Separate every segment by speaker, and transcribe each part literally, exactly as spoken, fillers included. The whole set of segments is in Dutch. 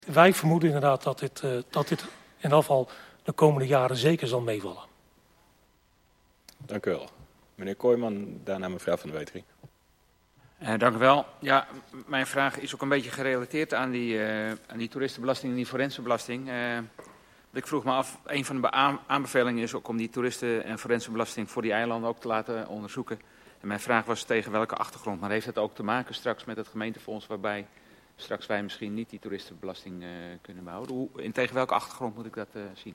Speaker 1: Wij vermoeden inderdaad dat dit, uh, dat dit in ieder geval de komende jaren zeker zal meevallen.
Speaker 2: Dank u wel. Meneer Kooijman, daarna mevrouw Van de Wetering.
Speaker 3: Uh, dank u wel. Ja, mijn vraag is ook een beetje gerelateerd aan die, uh, aan die toeristenbelasting en die forensenbelasting. Uh, ik vroeg me af, een van de aanbevelingen is ook om die toeristen- en forensenbelasting voor die eilanden ook te laten onderzoeken. En mijn vraag was tegen welke achtergrond. Maar heeft dat ook te maken straks met het gemeentefonds waarbij straks wij misschien niet die toeristenbelasting uh, kunnen behouden? Hoe, en tegen welke achtergrond moet ik dat uh, zien?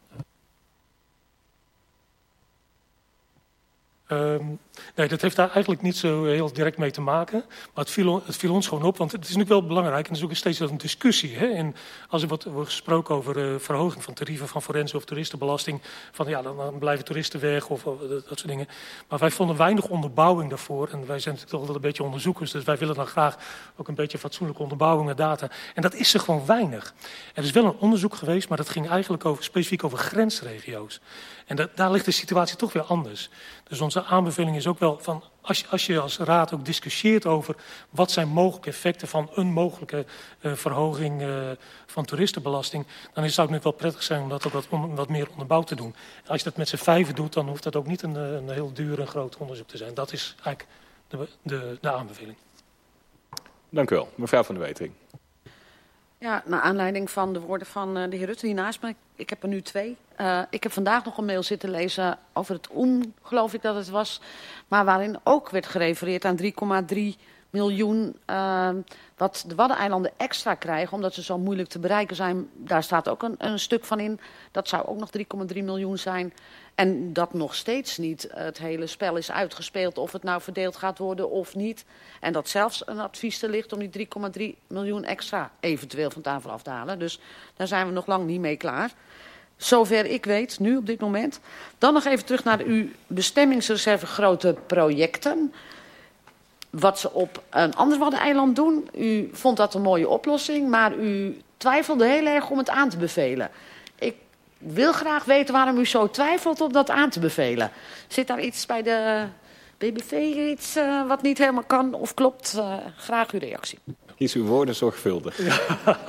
Speaker 1: Um, nee, dat heeft daar eigenlijk niet zo heel direct mee te maken. Maar het viel, het viel ons gewoon op, want het is natuurlijk wel belangrijk. En het is ook steeds een discussie. Hè? En als er wordt, wordt gesproken over uh, verhoging van tarieven van forensen of toeristenbelasting. Van ja, dan, dan blijven toeristen weg of uh, dat soort dingen. Maar wij vonden weinig onderbouwing daarvoor. En wij zijn natuurlijk toch wel een beetje onderzoekers. Dus wij willen dan graag ook een beetje fatsoenlijke onderbouwing en data. En dat is er gewoon weinig. Er is wel een onderzoek geweest, maar dat ging eigenlijk over, specifiek over grensregio's. En dat, daar ligt de situatie toch weer anders. Dus onze aanbeveling is ook wel van, als je als, je als raad ook discussieert over wat zijn mogelijke effecten van een mogelijke uh, verhoging uh, van toeristenbelasting, dan is, zou het wel prettig zijn om dat ook wat, on, wat meer onderbouwd te doen. En als je dat met z'n vijven doet, dan hoeft dat ook niet een, een heel duur en groot onderzoek te zijn. Dat is eigenlijk de, de, de aanbeveling.
Speaker 2: Dank u wel. Mevrouw Van de Wetering.
Speaker 4: Ja, naar aanleiding van de woorden van uh, de heer Rutte hier naast me. Ik heb er nu twee. Uh, ik heb vandaag nog een mail zitten lezen over het O E M, geloof ik dat het was. Maar waarin ook werd gerefereerd aan drie komma drie miljoen uh, wat de Waddeneilanden extra krijgen, omdat ze zo moeilijk te bereiken zijn. Daar staat ook een, een stuk van in. Dat zou ook nog drie komma drie miljoen zijn. En dat nog steeds niet het hele spel is uitgespeeld of het nou verdeeld gaat worden of niet. En dat zelfs een advies er ligt om die drie komma drie miljoen extra eventueel van tafel af te halen. Dus daar zijn we nog lang niet mee klaar. Zover ik weet, nu op dit moment. Dan nog even terug naar uw bestemmingsreserve grote projecten. Wat ze op een ander Waddeneiland doen. U vond dat een mooie oplossing, maar u twijfelde heel erg om het aan te bevelen. Ik wil graag weten waarom u zo twijfelt om dat aan te bevelen. Zit daar iets bij de B B V iets uh, wat niet helemaal kan of klopt? Uh, graag uw reactie.
Speaker 2: Kies uw woorden zorgvuldig.
Speaker 1: Ja.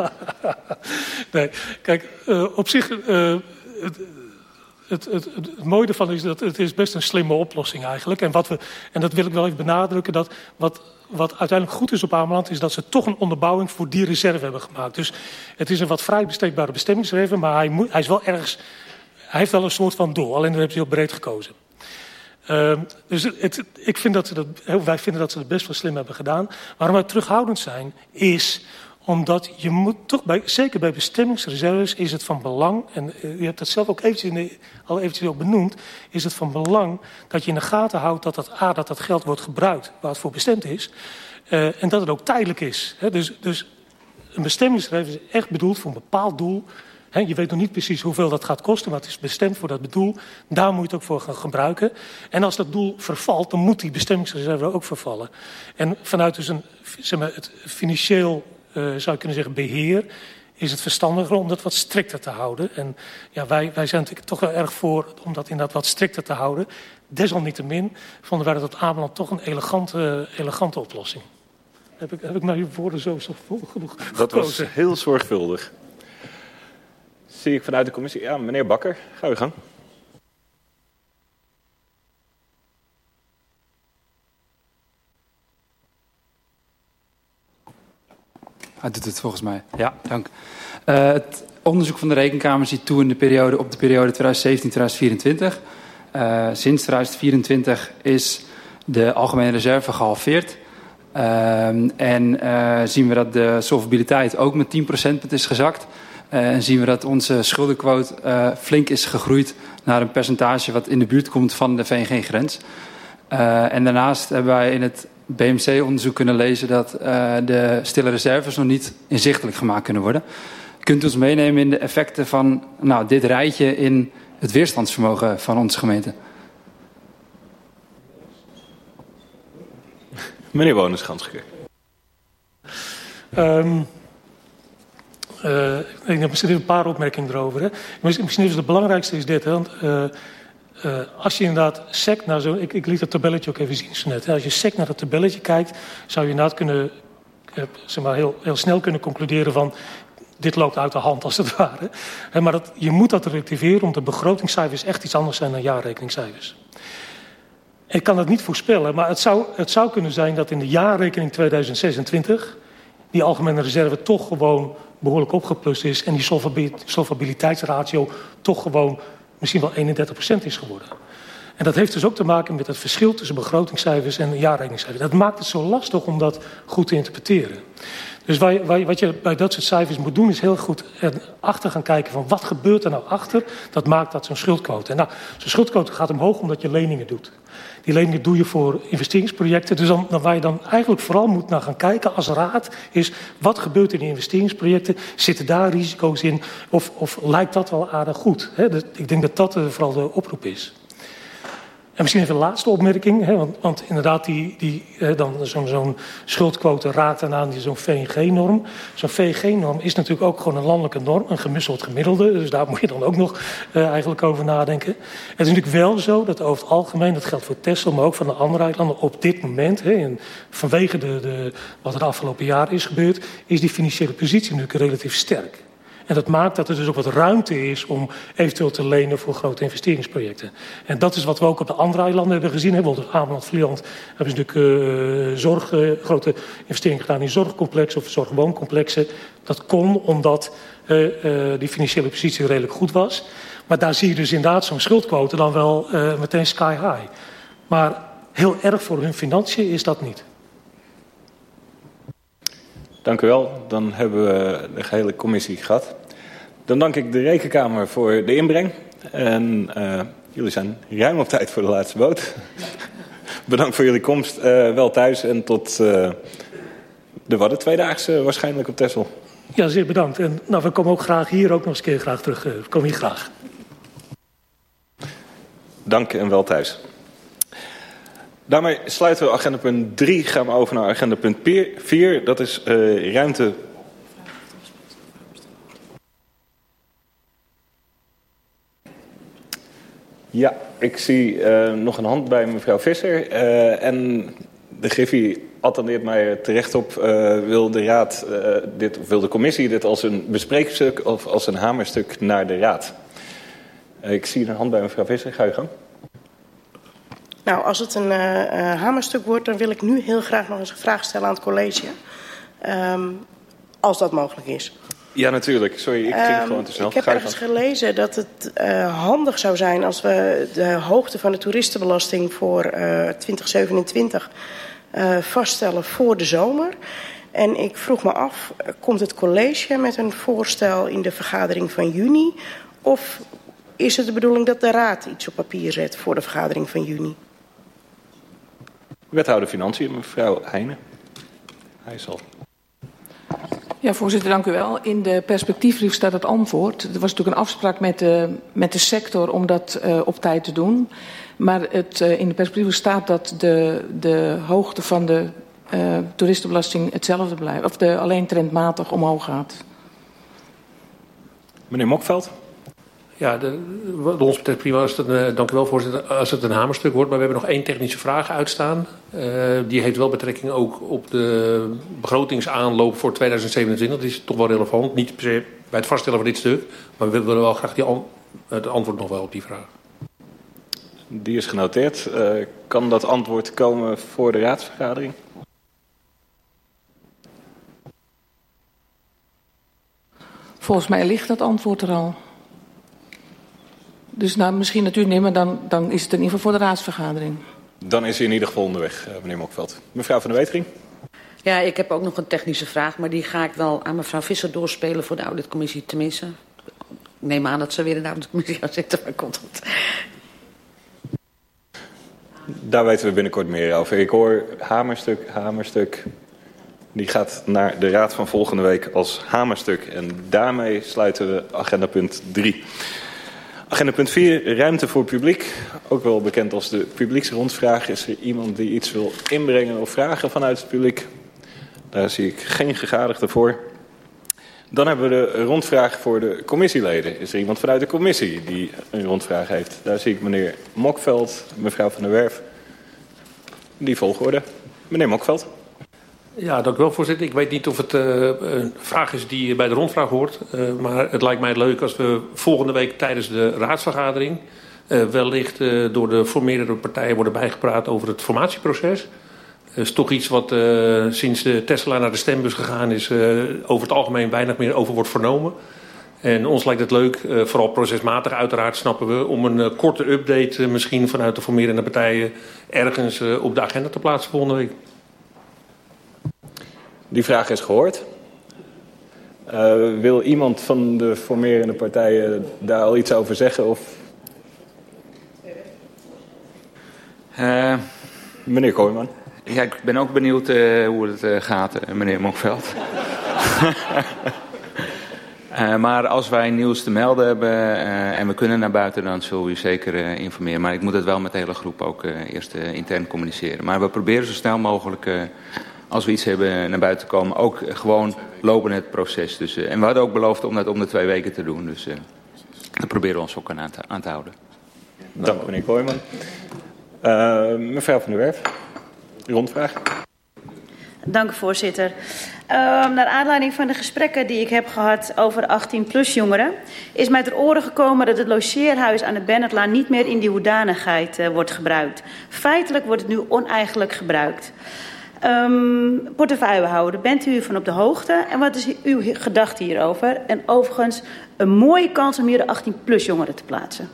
Speaker 1: Nee, kijk, uh, op zich, uh, het, het, het, het, het mooie ervan is dat het is best een slimme oplossing eigenlijk. En, wat we, en dat wil ik wel even benadrukken, dat wat, wat uiteindelijk goed is op Ameland is dat ze toch een onderbouwing voor die reserve hebben gemaakt. Dus het is een wat vrij besteedbare bestemmingsreserve, maar hij, moet, hij is wel ergens, hij heeft wel een soort van doel, alleen dat hebben ze heel breed gekozen. Uh, dus het, ik vind dat ze dat, wij vinden dat ze het best wel slim hebben gedaan. Waarom wij terughoudend zijn, is omdat je moet toch, bij, zeker bij bestemmingsreserves, is het van belang, en uh, u hebt dat zelf ook eventjes, in de, al eventjes ook benoemd, is het van belang dat je in de gaten houdt dat dat, A, dat, dat geld wordt gebruikt waar het voor bestemd is, uh, en dat het ook tijdelijk is. Hè? Dus, dus een bestemmingsreserve is echt bedoeld voor een bepaald doel. He, je weet nog niet precies hoeveel dat gaat kosten, maar het is bestemd voor dat doel. Daar moet je het ook voor gaan gebruiken. En als dat doel vervalt, dan moet die bestemmingsreserve ook vervallen. En vanuit dus een, zeg maar, het financieel, uh, zou je kunnen zeggen, beheer, is het verstandiger om dat wat strikter te houden. En ja, wij, wij zijn natuurlijk toch wel erg voor om dat inderdaad wat strikter te houden. Desalniettemin vonden wij dat op Ameland toch een elegante, elegante oplossing. Heb ik, heb ik nou uw woorden zo zorgvuldig genoeg gekozen?
Speaker 2: Dat was heel zorgvuldig. Zie ik vanuit de commissie. Ja, meneer Bakker, ga uw gang.
Speaker 5: Hij doet het volgens mij. Ja, dank. Uh, het onderzoek van de Rekenkamer ziet toe in de periode, op de periode twintig zeventien tot twintig vierentwintig. Uh, sinds twintig vierentwintig is de algemene reserve gehalveerd. Uh, en uh, zien we dat de solvabiliteit ook met tien procent is gezakt. Uh, en zien we dat onze schuldenquote uh, flink is gegroeid naar een percentage wat in de buurt komt van de V N G-grens. Uh, en daarnaast hebben wij in het B M C-onderzoek kunnen lezen dat uh, de stille reserves nog niet inzichtelijk gemaakt kunnen worden. Kunt u ons meenemen in de effecten van nou, dit rijtje in het weerstandsvermogen van onze gemeente?
Speaker 2: Meneer Woners-Ganschke.
Speaker 1: Um, uh, ik heb misschien even een paar opmerkingen erover. Hè. Misschien is het belangrijkste is dit. Hè, want, uh, uh, als je inderdaad sec naar zo, ik, ik liet het tabelletje ook even zien zo net. Hè. Als je sec naar dat tabelletje kijkt, zou je inderdaad kunnen, uh, zeg maar heel, heel snel kunnen concluderen van dit loopt uit de hand als het ware. Maar dat, je moet dat relativeren, omdat de begrotingscijfers echt iets anders zijn dan jaarrekeningcijfers. Ik kan het niet voorspellen, maar het zou, het zou kunnen zijn dat in de jaarrekening tweeduizend zesentwintig... die algemene reserve toch gewoon behoorlijk opgeplust is en die solvabiliteitsratio toch gewoon misschien wel eenendertig procent is geworden. En dat heeft dus ook te maken met het verschil tussen begrotingscijfers en jaarrekeningscijfers. Dat maakt het zo lastig om dat goed te interpreteren. Dus wat je bij dat soort cijfers moet doen is heel goed achter gaan kijken van wat gebeurt er nou achter. Dat maakt dat zo'n schuldquote. En nou, zo'n schuldquote gaat omhoog omdat je leningen doet. Die leningen doe je voor investeringsprojecten. Dus dan, dan waar je dan eigenlijk vooral moet naar gaan kijken als raad is wat gebeurt in die investeringsprojecten. Zitten daar risico's in of, of lijkt dat wel aardig goed? Hè? Dus ik denk dat dat uh, vooral de oproep is. En misschien even een laatste opmerking, hè, want, want inderdaad die, die, eh, dan zo'n zo'n schuldquote raakt dan aan zo'n V N G-norm. Zo'n V N G-norm is natuurlijk ook gewoon een landelijke norm, een gemisseld gemiddelde. Dus daar moet je dan ook nog uh, eigenlijk over nadenken. Het is natuurlijk wel zo dat over het algemeen, dat geldt voor Texel, maar ook van de andere eilanden, op dit moment, hè, en vanwege de, de, wat er de afgelopen jaren is gebeurd, is die financiële positie natuurlijk relatief sterk. En dat maakt dat er dus ook wat ruimte is om eventueel te lenen voor grote investeringsprojecten. En dat is wat we ook op de andere eilanden hebben gezien. Bijvoorbeeld Ameland, Vlieland hebben ze natuurlijk uh, zorg, uh, grote investeringen gedaan in zorgcomplexen of zorgwooncomplexen. Dat kon omdat uh, uh, die financiële positie redelijk goed was. Maar daar zie je dus inderdaad zo'n schuldquote dan wel uh, meteen sky high. Maar heel erg voor hun financiën is dat niet.
Speaker 2: Dank u wel. Dan hebben we de gehele commissie gehad. Dan dank ik de Rekenkamer voor de inbreng. En uh, jullie zijn ruim op tijd voor de laatste boot. Bedankt voor jullie komst. Uh, wel thuis en tot uh, de Wadden tweedaagse waarschijnlijk op Texel.
Speaker 1: Ja, zeer bedankt. En nou, we komen ook graag hier ook nog eens een keer graag terug. Uh, we komen hier graag.
Speaker 2: Dank en wel thuis. Daarmee sluiten we agenda punt drie. Gaan we over naar agenda punt vier. Dat is uh, ruimte. Ja, ik zie uh, nog een hand bij mevrouw Visser. Uh, en de Griffie attendeert mij terecht op. Uh, wil de raad uh, dit, of wil de commissie dit als een bespreekstuk of als een hamerstuk naar de raad? Uh, ik zie een hand bij mevrouw Visser. Ga je gang.
Speaker 6: Nou, als het een uh, uh, hamerstuk wordt, dan wil ik nu heel graag nog eens een vraag stellen aan het college. Um, als dat mogelijk is.
Speaker 2: Ja, natuurlijk. Sorry, ik ging um, gewoon te snel.
Speaker 6: Ik heb
Speaker 2: Ga
Speaker 6: ergens gelezen dat het uh, handig zou zijn als we de hoogte van de toeristenbelasting voor uh, twintig zevenentwintig uh, vaststellen voor de zomer. En ik vroeg me af, komt het college met een voorstel in de vergadering van juni? Of is het de bedoeling dat de raad iets op papier zet voor de vergadering van juni?
Speaker 2: Wethouder Financiën, mevrouw Heijnen. Hij zal.
Speaker 7: Ja, voorzitter, dank u wel. In de perspectiefbrief staat het antwoord. Er was natuurlijk een afspraak met de, met de sector om dat uh, op tijd te doen. Maar het, uh, in de perspectiefbrief staat dat de, de hoogte van de uh, toeristenbelasting hetzelfde blijft. Of de, alleen trendmatig omhoog gaat.
Speaker 2: Meneer Mokveld.
Speaker 8: Ja, de, de ons betreft prima. Als het een, dank u wel, voorzitter. Als het een hamerstuk wordt, maar we hebben nog één technische vraag uitstaan. Uh, die heeft wel betrekking ook op de begrotingsaanloop voor tweeduizend zevenentwintig. Dat is toch wel relevant. Niet per se bij het vaststellen van dit stuk. Maar we willen wel graag die an, het antwoord nog wel op die vraag.
Speaker 2: Die is genoteerd. Uh, kan dat antwoord komen voor de raadsvergadering?
Speaker 7: Volgens mij ligt dat antwoord er al. Dus nou, misschien natuurlijk niet, maar dan, dan is het in ieder geval voor de raadsvergadering.
Speaker 2: Dan is hij in ieder geval onderweg, meneer Mokveld. Mevrouw van der Wetering.
Speaker 4: Ja, ik heb ook nog een technische vraag, maar die ga ik wel aan mevrouw Visser doorspelen voor de auditcommissie. Tenminste, ik neem aan dat ze weer in de auditcommissie gaat zitten, maar komt het.
Speaker 2: Daar weten we binnenkort meer over. Ik hoor hamerstuk, hamerstuk. Die gaat naar de raad van volgende week als hamerstuk. En daarmee sluiten we agenda punt drie. Agenda punt vier, ruimte voor publiek. Ook wel bekend als de publieksrondvraag. Is er iemand die iets wil inbrengen of vragen vanuit het publiek? Daar zie ik geen gegadigde voor. Dan hebben we de rondvraag voor de commissieleden. Is er iemand vanuit de commissie die een rondvraag heeft? Daar zie ik meneer Mokveld, mevrouw Van der Werf. Die volgorde. Meneer Mokveld.
Speaker 8: Ja, dank u wel, voorzitter. Ik weet niet of het uh, een vraag is die bij de rondvraag hoort. Uh, maar het lijkt mij leuk als we volgende week tijdens de raadsvergadering... Uh, wellicht uh, door de formerende partijen worden bijgepraat over het formatieproces. Dat is toch iets wat uh, sinds de Tesla naar de stembus gegaan is... Uh, over het algemeen weinig meer over wordt vernomen. En ons lijkt het leuk, uh, vooral procesmatig uiteraard snappen we... om een uh, korte update uh, misschien vanuit de formerende partijen... ergens uh, op de agenda te plaatsen volgende week.
Speaker 2: Die vraag is gehoord. Uh, wil iemand van de formerende partijen daar al iets over zeggen? Of...
Speaker 3: Uh,
Speaker 2: meneer Kooijman.
Speaker 3: Ja, ik ben ook benieuwd uh, hoe het uh, gaat, uh, meneer Monkveld. uh, maar als wij nieuws te melden hebben uh, en we kunnen naar buiten... dan zullen we u zeker uh, informeren. Maar ik moet het wel met de hele groep ook uh, eerst uh, intern communiceren. Maar we proberen zo snel mogelijk... Uh, als we iets hebben naar buiten te komen, ook gewoon lopen het proces. Dus, uh, en we hadden ook beloofd om dat om de twee weken te doen. Dus uh, daar proberen we ons ook aan te, aan te houden.
Speaker 2: Dank meneer Kooijman. Uh, mevrouw van der Werf, rondvraag.
Speaker 9: Dank u, voorzitter. Uh, naar aanleiding van de gesprekken die ik heb gehad over achttien plus jongeren... is mij ter oren gekomen dat het logeerhuis aan de Bennettlaan niet meer in die hoedanigheid uh, wordt gebruikt. Feitelijk wordt het nu oneigenlijk gebruikt. Um, portefeuillehouder, bent u van op de hoogte en wat is uw gedachte hierover? En overigens een mooie kans om hier de achttien plus jongeren te plaatsen.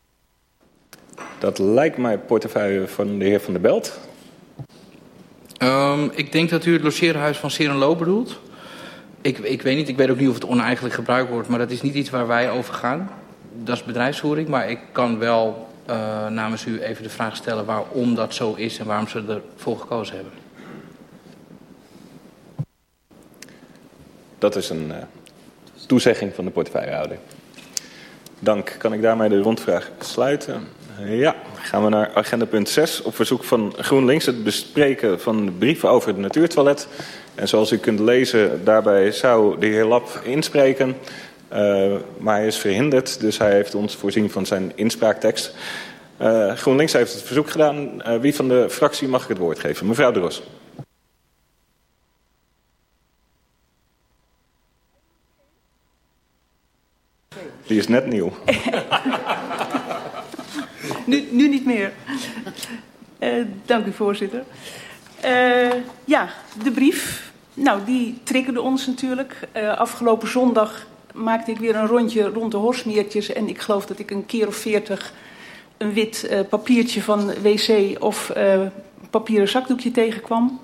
Speaker 2: Dat lijkt mij portefeuille van de heer Van der Belt.
Speaker 10: Um, ik denk dat u het logeerhuis van Serenlo bedoelt. Ik, ik weet niet, ik weet ook niet of het oneigenlijk gebruikt wordt, maar dat is niet iets waar wij over gaan. Dat is bedrijfsvoering, maar ik kan wel uh, namens u even de vraag stellen waarom dat zo is en waarom ze ervoor gekozen hebben.
Speaker 2: Dat is een uh, toezegging van de portefeuillehouder. Dank. Kan ik daarmee de rondvraag sluiten? Ja, gaan we naar agenda punt zes. Op verzoek van GroenLinks het bespreken van de brieven over het natuurtoilet. En zoals u kunt lezen, daarbij zou de heer Lap inspreken. Uh, maar hij is verhinderd, dus hij heeft ons voorzien van zijn inspraaktekst. Uh, GroenLinks heeft het verzoek gedaan. Uh, wie van de fractie mag ik het woord geven? Mevrouw De Ros. Die is net nieuw.
Speaker 11: nu, nu niet meer. Uh, dank u, voorzitter. Uh, ja, de brief. Nou, die triggerde ons natuurlijk. Uh, afgelopen zondag maakte ik weer een rondje rond de Horstmeertjes. En ik geloof dat ik een keer of veertig een wit uh, papiertje van wc of uh, papieren zakdoekje tegenkwam.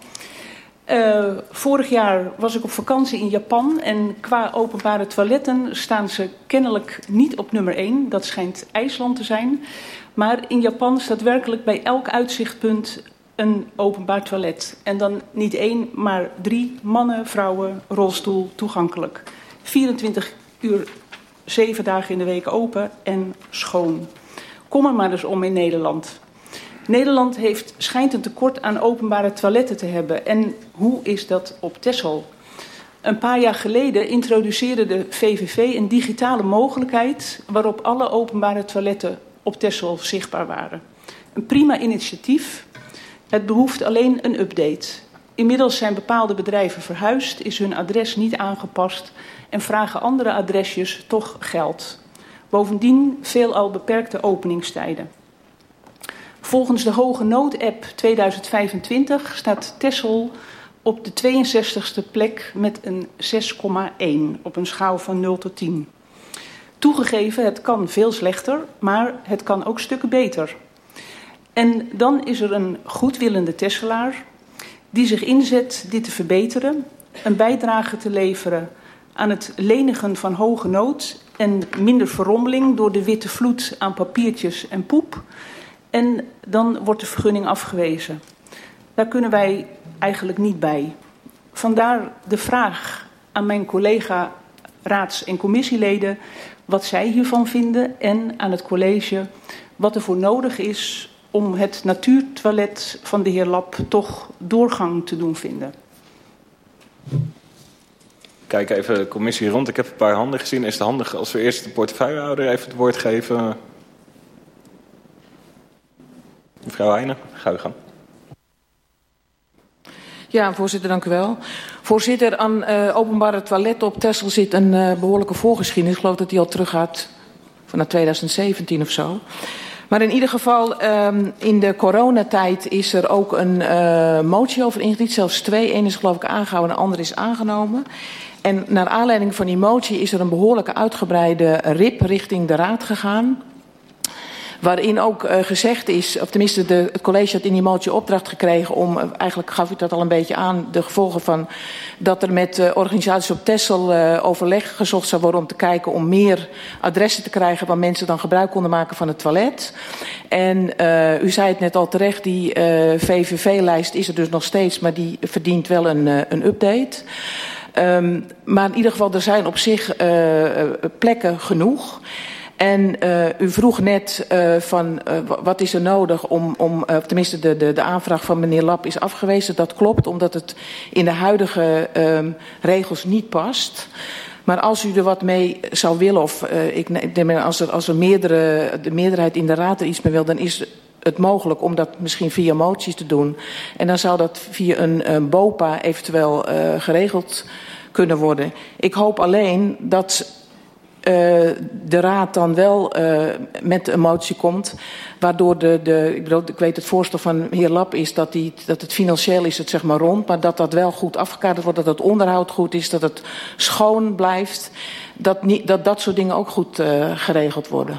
Speaker 11: Uh, vorig jaar was ik op vakantie in Japan en qua openbare toiletten staan ze kennelijk niet op nummer één. Dat schijnt IJsland te zijn. Maar in Japan staat werkelijk bij elk uitzichtpunt een openbaar toilet. En dan niet één, maar drie, mannen, vrouwen, rolstoel, toegankelijk. vierentwintig uur, zeven dagen in de week open en schoon. Kom er maar eens om in Nederland. Nederland heeft, schijnt een tekort aan openbare toiletten te hebben. En hoe is dat op Texel? Een paar jaar geleden introduceerde de V V V een digitale mogelijkheid waarop alle openbare toiletten op Texel zichtbaar waren. Een prima initiatief. Het behoeft alleen een update. Inmiddels zijn bepaalde bedrijven verhuisd, is hun adres niet aangepast en vragen andere adresjes toch geld. Bovendien veelal beperkte openingstijden. Volgens de Hoge Nood-app tweeduizend vijfentwintig staat Texel op de tweeënzestigste plek met een zes komma één op een schaal van nul tot tien. Toegegeven, het kan veel slechter, maar het kan ook stukken beter. En dan is er een goedwillende Texelaar die zich inzet dit te verbeteren, een bijdrage te leveren aan het lenigen van hoge nood en minder verrommeling door de witte vloed aan papiertjes en poep. En dan wordt de vergunning afgewezen. Daar kunnen wij eigenlijk niet bij. Vandaar de vraag aan mijn collega raads- en commissieleden wat zij hiervan vinden en aan het college wat er voor nodig is om het natuurtoilet van de heer Lap toch doorgang te doen vinden.
Speaker 2: Kijk even de commissie rond. Ik heb een paar handen gezien. Is het handig als we eerst de portefeuillehouder even het woord geven? Mevrouw Heijnen, ga uw gang.
Speaker 7: Ja, voorzitter, dank u wel. Voorzitter, aan uh, openbare toiletten op Texel zit een uh, behoorlijke voorgeschiedenis. Ik geloof dat die al teruggaat vanaf twintig zeventien of zo. Maar in ieder geval, um, in de coronatijd is er ook een uh, motie over ingediend. Zelfs twee. Eén is geloof ik aangehouden en de andere is aangenomen. En naar aanleiding van die motie is er een behoorlijke uitgebreide R I P richting de Raad gegaan. Waarin ook uh, gezegd is, of tenminste de, het college had in die motie opdracht gekregen om, uh, eigenlijk gaf u dat al een beetje aan, de gevolgen van dat er met uh, organisaties op Texel uh, overleg gezocht zou worden om te kijken om meer adressen te krijgen waar mensen dan gebruik konden maken van het toilet. En uh, u zei het net al terecht, die uh, V V V-lijst is er dus nog steeds, maar die verdient wel een, uh, een update. Um, maar in ieder geval, er zijn op zich uh, plekken genoeg. En uh, u vroeg net uh, van uh, wat is er nodig om, om uh, tenminste de, de, de aanvraag van meneer Lap is afgewezen. Dat klopt, omdat het in de huidige um, regels niet past. Maar als u er wat mee zou willen, of uh, ik, ik denk als er, als er meerdere, de meerderheid in de raad er iets mee wil, dan is het mogelijk om dat misschien via moties te doen. En dan zou dat via een, een BOPA eventueel uh, geregeld kunnen worden. Ik hoop alleen dat Uh, de raad dan wel uh, met een motie komt, waardoor de, de ik, bedoel, ik weet het voorstel van de heer Lap is dat, die, dat het financieel is het zeg maar rond, maar dat dat wel goed afgekaderd wordt, dat het onderhoud goed is, dat het schoon blijft, dat niet, dat, dat soort dingen ook goed uh, geregeld worden.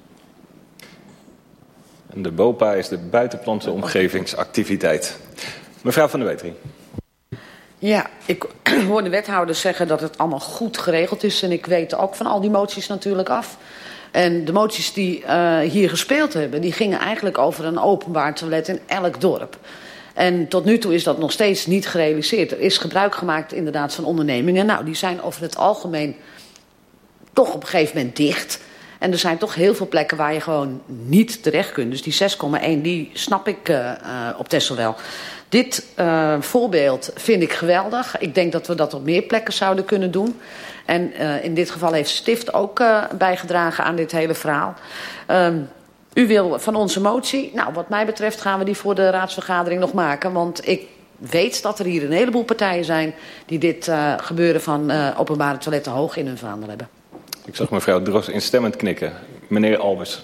Speaker 2: En de BOPA is de buitenplantse omgevingsactiviteit. Mevrouw van der Wetering.
Speaker 4: Ja, ik hoor de wethouders zeggen dat het allemaal goed geregeld is. En ik weet ook van al die moties natuurlijk af. En de moties die uh, hier gespeeld hebben, die gingen eigenlijk over een openbaar toilet in elk dorp. En tot nu toe is dat nog steeds niet gerealiseerd. Er is gebruik gemaakt inderdaad van ondernemingen. Nou, die zijn over het algemeen toch op een gegeven moment dicht. En er zijn toch heel veel plekken waar je gewoon niet terecht kunt. Dus die zes komma één, die snap ik uh, uh, op Texel wel. Dit uh, voorbeeld vind ik geweldig. Ik denk dat we dat op meer plekken zouden kunnen doen. En uh, in dit geval heeft Stift ook uh, bijgedragen aan dit hele verhaal. Um, u wil van onze motie. Nou, wat mij betreft gaan we die voor de raadsvergadering nog maken. Want ik weet dat er hier een heleboel partijen zijn die dit uh, gebeuren van uh, openbare toiletten hoog in hun vaandel hebben.
Speaker 2: Ik zag mevrouw Dros instemmend knikken. Meneer Albers.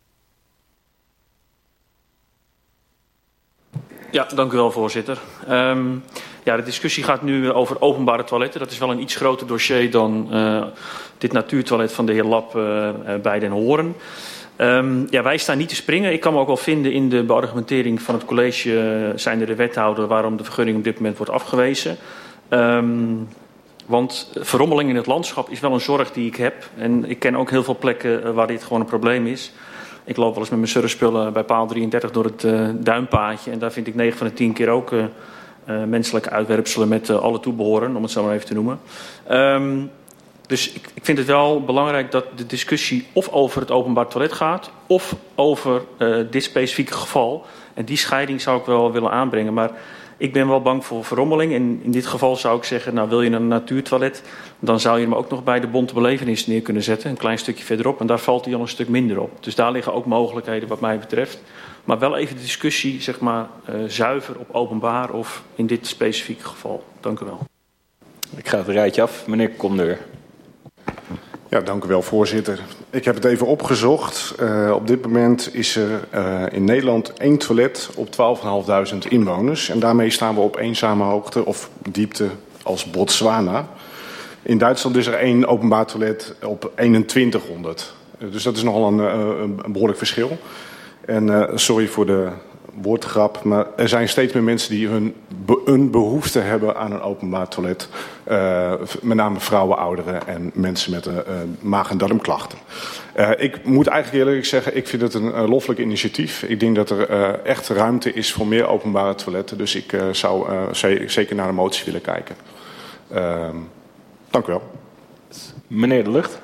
Speaker 12: Ja, dank u wel, voorzitter. Um, ja, de discussie gaat nu over openbare toiletten. Dat is wel een iets groter dossier dan uh, dit natuurtoilet van de heer Lap uh, uh, bij Den Horen. Um, ja, wij staan niet te springen. Ik kan me ook wel vinden in de beargumentering van het college, uh, zijnde de wethouder, waarom de vergunning op dit moment wordt afgewezen. Um, want verrommeling in het landschap is wel een zorg die ik heb. En ik ken ook heel veel plekken waar dit gewoon een probleem is. Ik loop wel eens met mijn surfspullen bij paal drieëndertig door het uh, duinpaadje. En daar vind ik negen van de tien keer ook uh, uh, menselijke uitwerpselen met uh, alle toebehoren, om het zo maar even te noemen. Um, dus ik, ik vind het wel belangrijk dat de discussie of over het openbaar toilet gaat, of over uh, dit specifieke geval. En die scheiding zou ik wel willen aanbrengen. Maar ik ben wel bang voor verrommeling. En in dit geval zou ik zeggen, nou wil je een natuurtoilet, dan zou je hem ook nog bij de Bonte Belevenis neer kunnen zetten. Een klein stukje verderop. En daar valt hij al een stuk minder op. Dus daar liggen ook mogelijkheden wat mij betreft. Maar wel even de discussie, zeg maar, uh, zuiver op openbaar of in dit specifieke geval. Dank u wel.
Speaker 2: Ik ga het rijtje af. Meneer Kondeur.
Speaker 13: Ja, dank u wel, voorzitter. Ik heb het even opgezocht. Uh, op dit moment is er uh, in Nederland één toilet op twaalfduizend vijfhonderd inwoners. En daarmee staan we op eenzame hoogte of diepte als Botswana. In Duitsland is er één openbaar toilet op eenentwintighonderd. Uh, dus dat is nogal een, uh, een behoorlijk verschil. En uh, sorry voor de woordgrap, maar er zijn steeds meer mensen die hun be- een behoefte hebben aan een openbaar toilet. Uh, met name vrouwen, ouderen en mensen met uh, uh, maag- en darmklachten. Uh, ik moet eigenlijk eerlijk zeggen, ik vind het een uh, loffelijk initiatief. Ik denk dat er uh, echt ruimte is voor meer openbare toiletten. Dus ik uh, zou uh, z- zeker naar de motie willen kijken. Uh, dank u wel.
Speaker 2: Meneer De Lucht.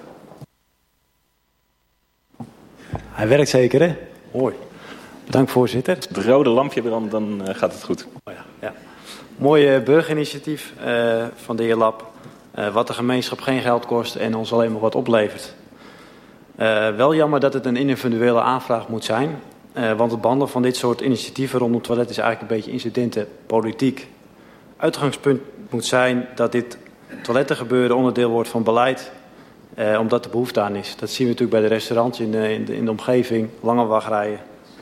Speaker 14: Hij werkt zeker, hè? Mooi. Bedankt, voorzitter.
Speaker 2: Het rode lampje brandt, dan uh, gaat het goed.
Speaker 14: Oh ja, ja. Mooi uh, burgerinitiatief uh, van de heer Lap. Uh, wat de gemeenschap geen geld kost en ons alleen maar wat oplevert. Uh, wel jammer dat het een individuele aanvraag moet zijn. Uh, want het behandelen van dit soort initiatieven rondom het toilet is eigenlijk een beetje incidentenpolitiek. Uitgangspunt moet zijn dat dit toilettengebeuren onderdeel wordt van beleid, eh, omdat er behoefte aan is. Dat zien we natuurlijk bij de restaurants in de, in de, in de omgeving, lange wachtrijen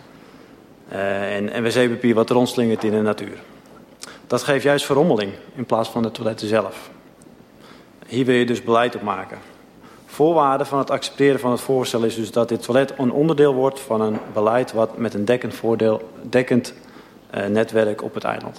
Speaker 14: uh, en, en wc-papier wat rondslingert in de natuur. Dat geeft juist verrommeling in plaats van de toiletten zelf. Hier wil je dus beleid op maken. Voorwaarde van het accepteren van het voorstel is dus dat dit toilet een onderdeel wordt van een beleid wat met een dekkend, voordeel, dekkend uh, netwerk op het eiland.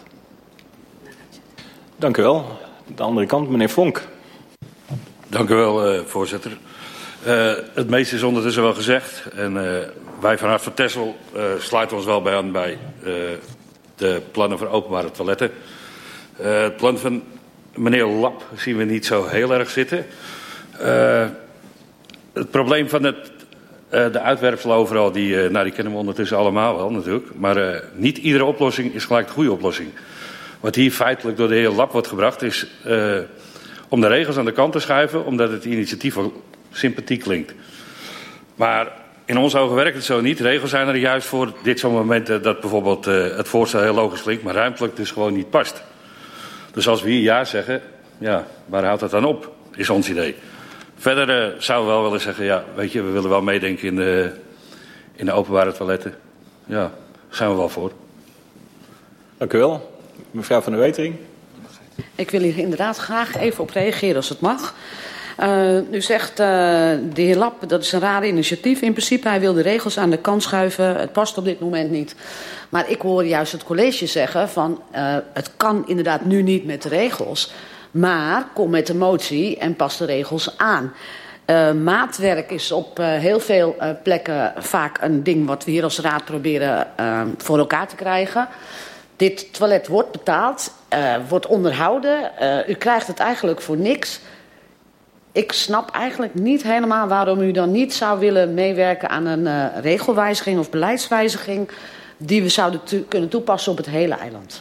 Speaker 2: Dank u wel. De andere kant, meneer Vonk.
Speaker 15: Dank u wel, uh, voorzitter. Uh, het meeste is ondertussen wel gezegd. En uh, wij van Hart van Texel uh, sluiten ons wel bij aan bij uh, de plannen voor openbare toiletten. Uh, het plan van meneer Lap zien we niet zo heel erg zitten. Uh, het probleem van het, uh, de uitwerpselen overal, die, uh, nou, die kennen we ondertussen allemaal wel natuurlijk. Maar uh, niet iedere oplossing is gelijk de goede oplossing. Wat hier feitelijk door de heer Lap wordt gebracht is uh, om de regels aan de kant te schuiven, omdat het initiatief wel sympathiek klinkt. Maar in onze ogen werkt het zo niet. Regels zijn er juist voor dit soort momenten dat bijvoorbeeld uh, het voorstel heel logisch klinkt, maar ruimtelijk dus gewoon niet past. Dus als we hier ja zeggen, ja, waar houdt dat dan op, is ons idee. Verder uh, zouden we wel willen zeggen, ja, weet je, we willen wel meedenken in de, in de openbare toiletten. Ja, daar zijn we wel voor.
Speaker 2: Dank u wel. Mevrouw van der Wetering.
Speaker 4: Ik wil hier inderdaad graag even op reageren als het mag. Uh, u zegt uh, de heer Lap, dat is een raar initiatief. In principe, hij wil de regels aan de kant schuiven. Het past op dit moment niet. Maar ik hoor juist het college zeggen van uh, het kan inderdaad nu niet met de regels. Maar kom met de motie en pas de regels aan. Uh, maatwerk is op uh, heel veel uh, plekken vaak een ding wat we hier als raad proberen uh, voor elkaar te krijgen. Dit toilet wordt betaald, uh, wordt onderhouden. Uh, u krijgt het eigenlijk voor niks. Ik snap eigenlijk niet helemaal waarom u dan niet zou willen meewerken aan een uh, regelwijziging of beleidswijziging die we zouden to- kunnen toepassen op het hele eiland.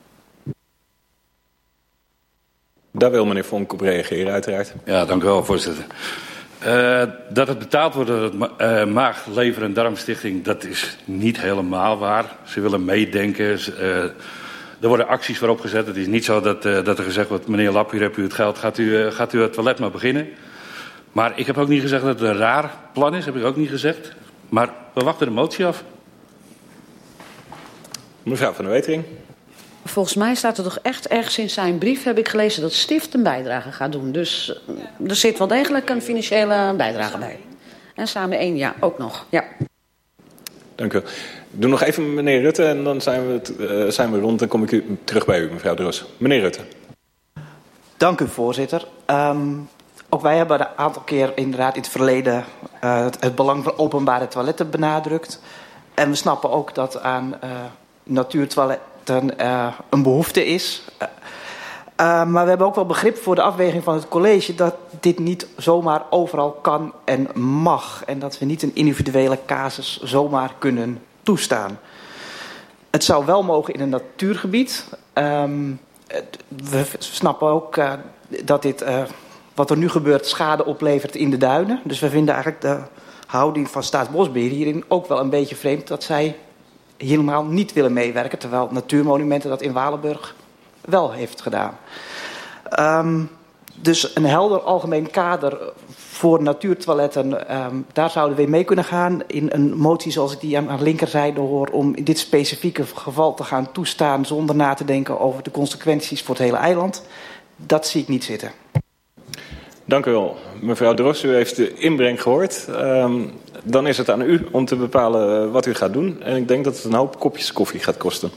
Speaker 2: Daar wil meneer Vonk op reageren, uiteraard.
Speaker 15: Ja, dank u wel, voorzitter. Uh, dat het betaald wordt door het uh, Maag, Lever en Darmstichting, dat is niet helemaal waar. Ze willen meedenken. Uh, er worden acties voor opgezet. Het is niet zo dat, uh, dat er gezegd wordt, meneer Lap, hier hebt u het geld, gaat u, uh, gaat u het toilet maar beginnen. Maar ik heb ook niet gezegd dat het een raar plan is, heb ik ook niet gezegd. Maar we wachten de motie af.
Speaker 2: Mevrouw van der Wetering.
Speaker 4: Volgens mij staat er toch echt ergens in zijn brief, heb ik gelezen, dat Stift een bijdrage gaat doen. Dus er zit wel degelijk een financiële bijdrage bij. En samen één, ja, ook nog. Ja.
Speaker 2: Dank u. Ik doe nog even meneer Rutte en dan zijn we, het, uh, zijn we rond en kom ik u terug bij u, mevrouw Dros. Meneer Rutte.
Speaker 16: Dank u, voorzitter. Um, ook wij hebben een aantal keer inderdaad in het verleden uh, het, het belang van openbare toiletten benadrukt. En we snappen ook dat aan uh, natuurtoiletten uh, een behoefte is. Uh, uh, maar we hebben ook wel begrip voor de afweging van het college dat dit niet zomaar overal kan en mag. En dat we niet een individuele casus zomaar kunnen toestaan. Het zou wel mogen in een natuurgebied. Um, we snappen ook uh, dat dit, uh, wat er nu gebeurt, schade oplevert in de duinen. Dus we vinden eigenlijk de houding van Staatsbosbeheer hierin ook wel een beetje vreemd dat zij helemaal niet willen meewerken, terwijl Natuurmonumenten dat in Walenburg wel heeft gedaan. Um, dus een helder algemeen kader voor natuurtoiletten, um, daar zouden we mee kunnen gaan. In een motie zoals ik die aan de linkerzijde hoor, om in dit specifieke geval te gaan toestaan zonder na te denken over de consequenties voor het hele eiland. Dat zie ik niet zitten.
Speaker 2: Dank u wel. Mevrouw Dros, u heeft de inbreng gehoord. Um, dan is het aan u om te bepalen wat u gaat doen. En ik denk dat het een hoop kopjes koffie gaat kosten.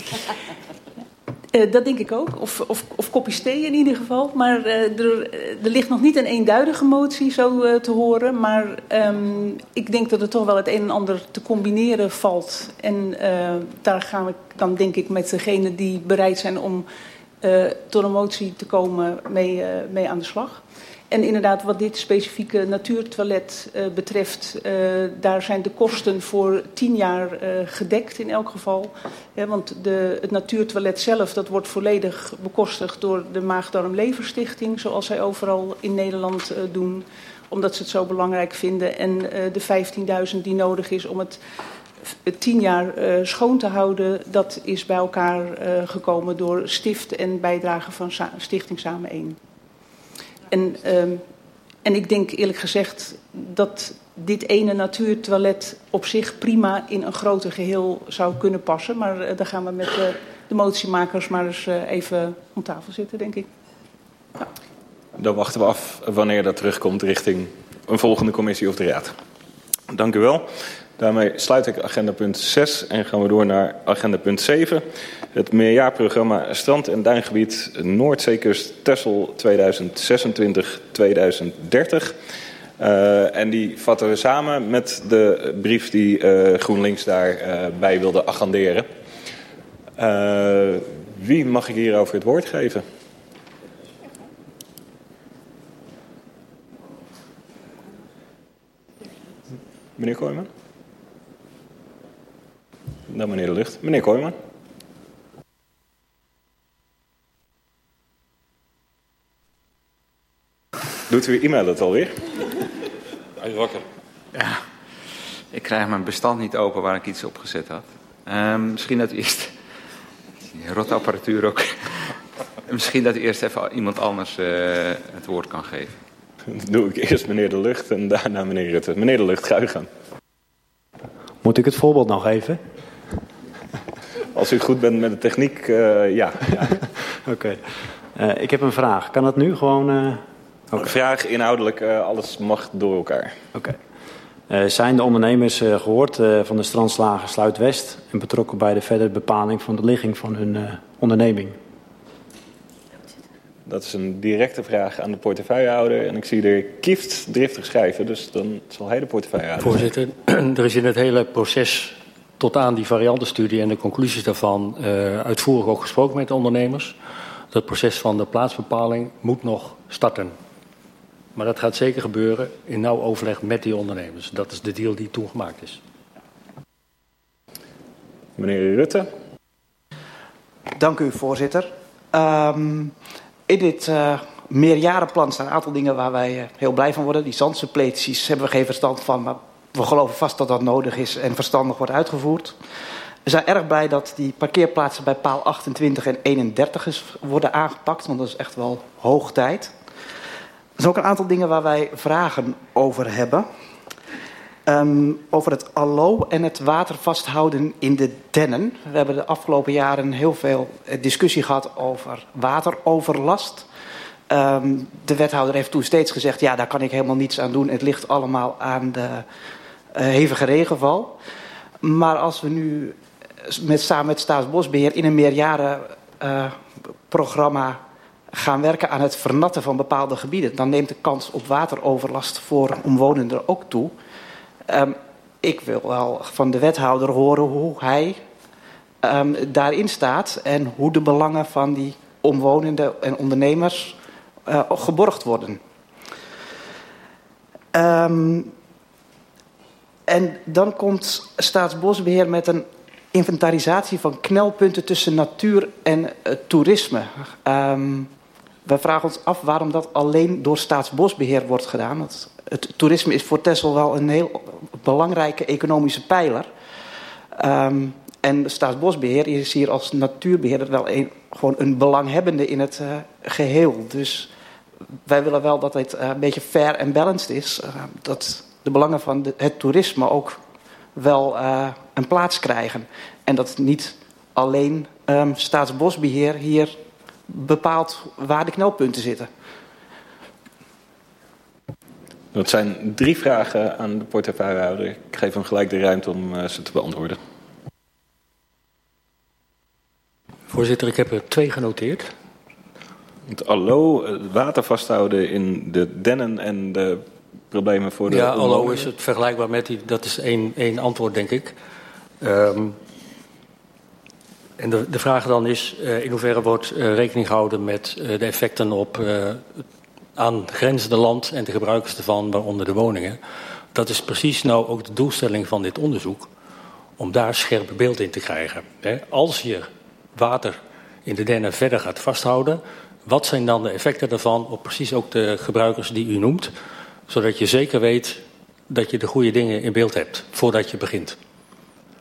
Speaker 11: Uh, dat denk ik ook. Of, of, of kopjes thee in ieder geval. Maar uh, er, er ligt nog niet een eenduidige motie zo uh, te horen. Maar um, ik denk dat er toch wel het een en ander te combineren valt. En uh, daar gaan we dan denk ik met degenen die bereid zijn om uh, tot een motie te komen mee, uh, mee aan de slag. En inderdaad, wat dit specifieke natuurtoilet uh, betreft, uh, daar zijn de kosten voor tien jaar uh, gedekt in elk geval. Ja, want de, het natuurtoilet zelf, dat wordt volledig bekostigd door de Maag-Darm-Lever-stichting, zoals zij overal in Nederland uh, doen, omdat ze het zo belangrijk vinden. En uh, de vijftienduizend die nodig is om het tien jaar uh, schoon te houden, dat is bij elkaar uh, gekomen door stift en bijdrage van Sa- Stichting Samen één. En, um, en ik denk eerlijk gezegd dat dit ene natuurtoilet op zich prima in een groter geheel zou kunnen passen. Maar uh, daar gaan we met uh, de motiemakers maar eens uh, even om tafel zitten, denk ik. Ja.
Speaker 2: Dan wachten we af wanneer dat terugkomt richting een volgende commissie of de raad. Dank u wel. Daarmee sluit ik agenda punt zes en gaan we door naar agenda punt zeven. Het meerjaarprogramma Strand- en Duingebied Noordzeekust Texel tweeduizend zesentwintig tot tweeduizend dertig. Uh, en die vatten we samen met de brief die uh, GroenLinks daarbij uh, bij wilde agenderen. Uh, wie mag ik hierover het woord geven? Meneer Kooijman? Dan meneer De Lucht. Meneer Kooijman. Doet uw e-mail het alweer?
Speaker 15: Hij is wakker.
Speaker 3: Ja, ik krijg mijn bestand niet open waar ik iets op gezet had. Uh, misschien dat eerst... Die rotapparatuur ook. Misschien dat eerst even iemand anders uh, het woord kan geven.
Speaker 2: Dan doe ik eerst meneer De Lucht en daarna meneer Rutte. Meneer De Lucht, ga u gaan.
Speaker 14: Moet ik het voorbeeld nog even?
Speaker 2: Als u goed bent met de techniek, uh, ja. ja.
Speaker 14: Oké. Okay. Uh, ik heb een vraag. Kan dat nu gewoon... Uh...
Speaker 2: Okay. Vraag inhoudelijk, uh, alles mag door elkaar.
Speaker 14: Oké. Okay. Uh, zijn de ondernemers uh, gehoord uh, van de strandslager Sluit-West en betrokken bij de verdere bepaling van de ligging van hun uh, onderneming?
Speaker 2: Dat is een directe vraag aan de portefeuillehouder. En ik zie er Kieft driftig schrijven, dus dan zal hij de portefeuillehouder.
Speaker 17: Voorzitter, er is in het hele proces tot aan die variantenstudie en de conclusies daarvan uh, uitvoerig ook gesproken met de ondernemers. Dat proces van de plaatsbepaling moet nog starten. Maar dat gaat zeker gebeuren in nauw overleg met die ondernemers. Dat is de deal die toen gemaakt is.
Speaker 2: Meneer Rutte.
Speaker 16: Dank u, voorzitter. Um, in dit uh, meerjarenplan staan een aantal dingen waar wij uh, heel blij van worden. Die zandsuppleties hebben we geen verstand van, maar we geloven vast dat dat nodig is en verstandig wordt uitgevoerd. We zijn erg blij dat die parkeerplaatsen bij paal achtentwintig en eenendertig is, worden aangepakt, want dat is echt wel hoog tijd. Er zijn ook een aantal dingen waar wij vragen over hebben. Um, over het allo en het water vasthouden in de dennen. We hebben de afgelopen jaren heel veel discussie gehad over wateroverlast. Um, de wethouder heeft toen steeds gezegd, ja, daar kan ik helemaal niets aan doen. Het ligt allemaal aan de uh, hevige regenval. Maar als we nu met, samen met Staatsbosbeheer in een meerjarenprogramma uh, gaan werken aan het vernatten van bepaalde gebieden, dan neemt de kans op wateroverlast voor omwonenden ook toe. Um, ik wil wel van de wethouder horen hoe hij um, daarin staat en hoe de belangen van die omwonenden en ondernemers uh, geborgd worden. Um, en dan komt Staatsbosbeheer met een inventarisatie van knelpunten tussen natuur en uh, toerisme. Um, we vragen ons af waarom dat alleen door Staatsbosbeheer wordt gedaan. Het, het toerisme is voor Texel wel een heel belangrijke economische pijler. Um, en Staatsbosbeheer is hier als natuurbeheerder wel een, gewoon een belanghebbende in het uh, geheel. Dus wij willen wel dat het uh, een beetje fair en balanced is. Uh, dat de belangen van de, het toerisme ook wel uh, een plaats krijgen. En dat niet alleen um, Staatsbosbeheer hier bepaalt waar de knelpunten zitten.
Speaker 2: Dat zijn drie vragen aan de portefeuillehouder. Ik geef hem gelijk de ruimte om uh, ze te beantwoorden.
Speaker 17: Voorzitter, ik heb er twee genoteerd.
Speaker 2: Het allo, het water vasthouden in de dennen en de problemen voor de...
Speaker 17: Ja, allo is het vergelijkbaar met die, dat is één, één antwoord, denk ik. Um, en de, de vraag dan is, uh, in hoeverre wordt uh, rekening gehouden met uh, de effecten op uh, aan grenzende land en de gebruikers ervan, waaronder de woningen. Dat is precies nou ook de doelstelling van dit onderzoek, om daar scherp beeld in te krijgen. Hè. Als je water in de dennen verder gaat vasthouden, wat zijn dan de effecten daarvan op precies ook de gebruikers die u noemt, zodat je zeker weet dat je de goede dingen in beeld hebt voordat je begint.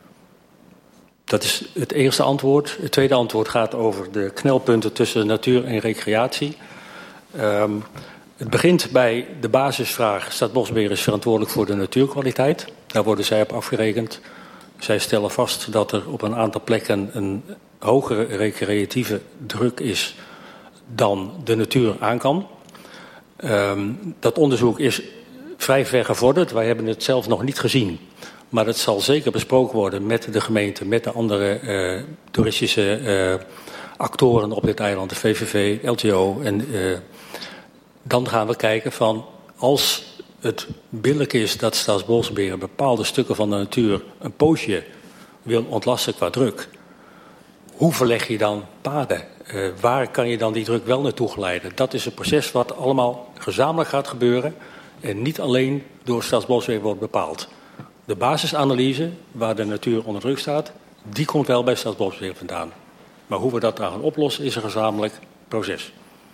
Speaker 17: dat is het eerste antwoord. Het tweede antwoord gaat over de knelpunten tussen natuur en recreatie. Um, het begint bij de basisvraag: Staatsbosbeheer is verantwoordelijk voor de natuurkwaliteit. Daar worden zij op afgerekend. Zij stellen vast dat er op een aantal plekken een hogere recreatieve druk is dan de natuur aan kan. Um, dat onderzoek is vrij ver gevorderd. Wij hebben het zelf nog niet gezien. Maar het zal zeker besproken worden met de gemeente, met de andere uh, toeristische uh, actoren op dit eiland, de V V V, L T O. En uh, dan gaan we kijken van, als het billijk is dat Staatsbosbeheer bepaalde stukken van de natuur een poosje wil ontlasten qua druk, hoe verleg je dan paden? Uh, waar kan je dan die druk wel naartoe geleiden? Dat is een proces wat allemaal gezamenlijk gaat gebeuren en niet alleen door Staatsbosbeheer wordt bepaald. De basisanalyse, waar de natuur onder druk staat, die komt wel bij Staatsbosbeheer vandaan. Maar hoe we dat dan gaan oplossen, is een gezamenlijk proces.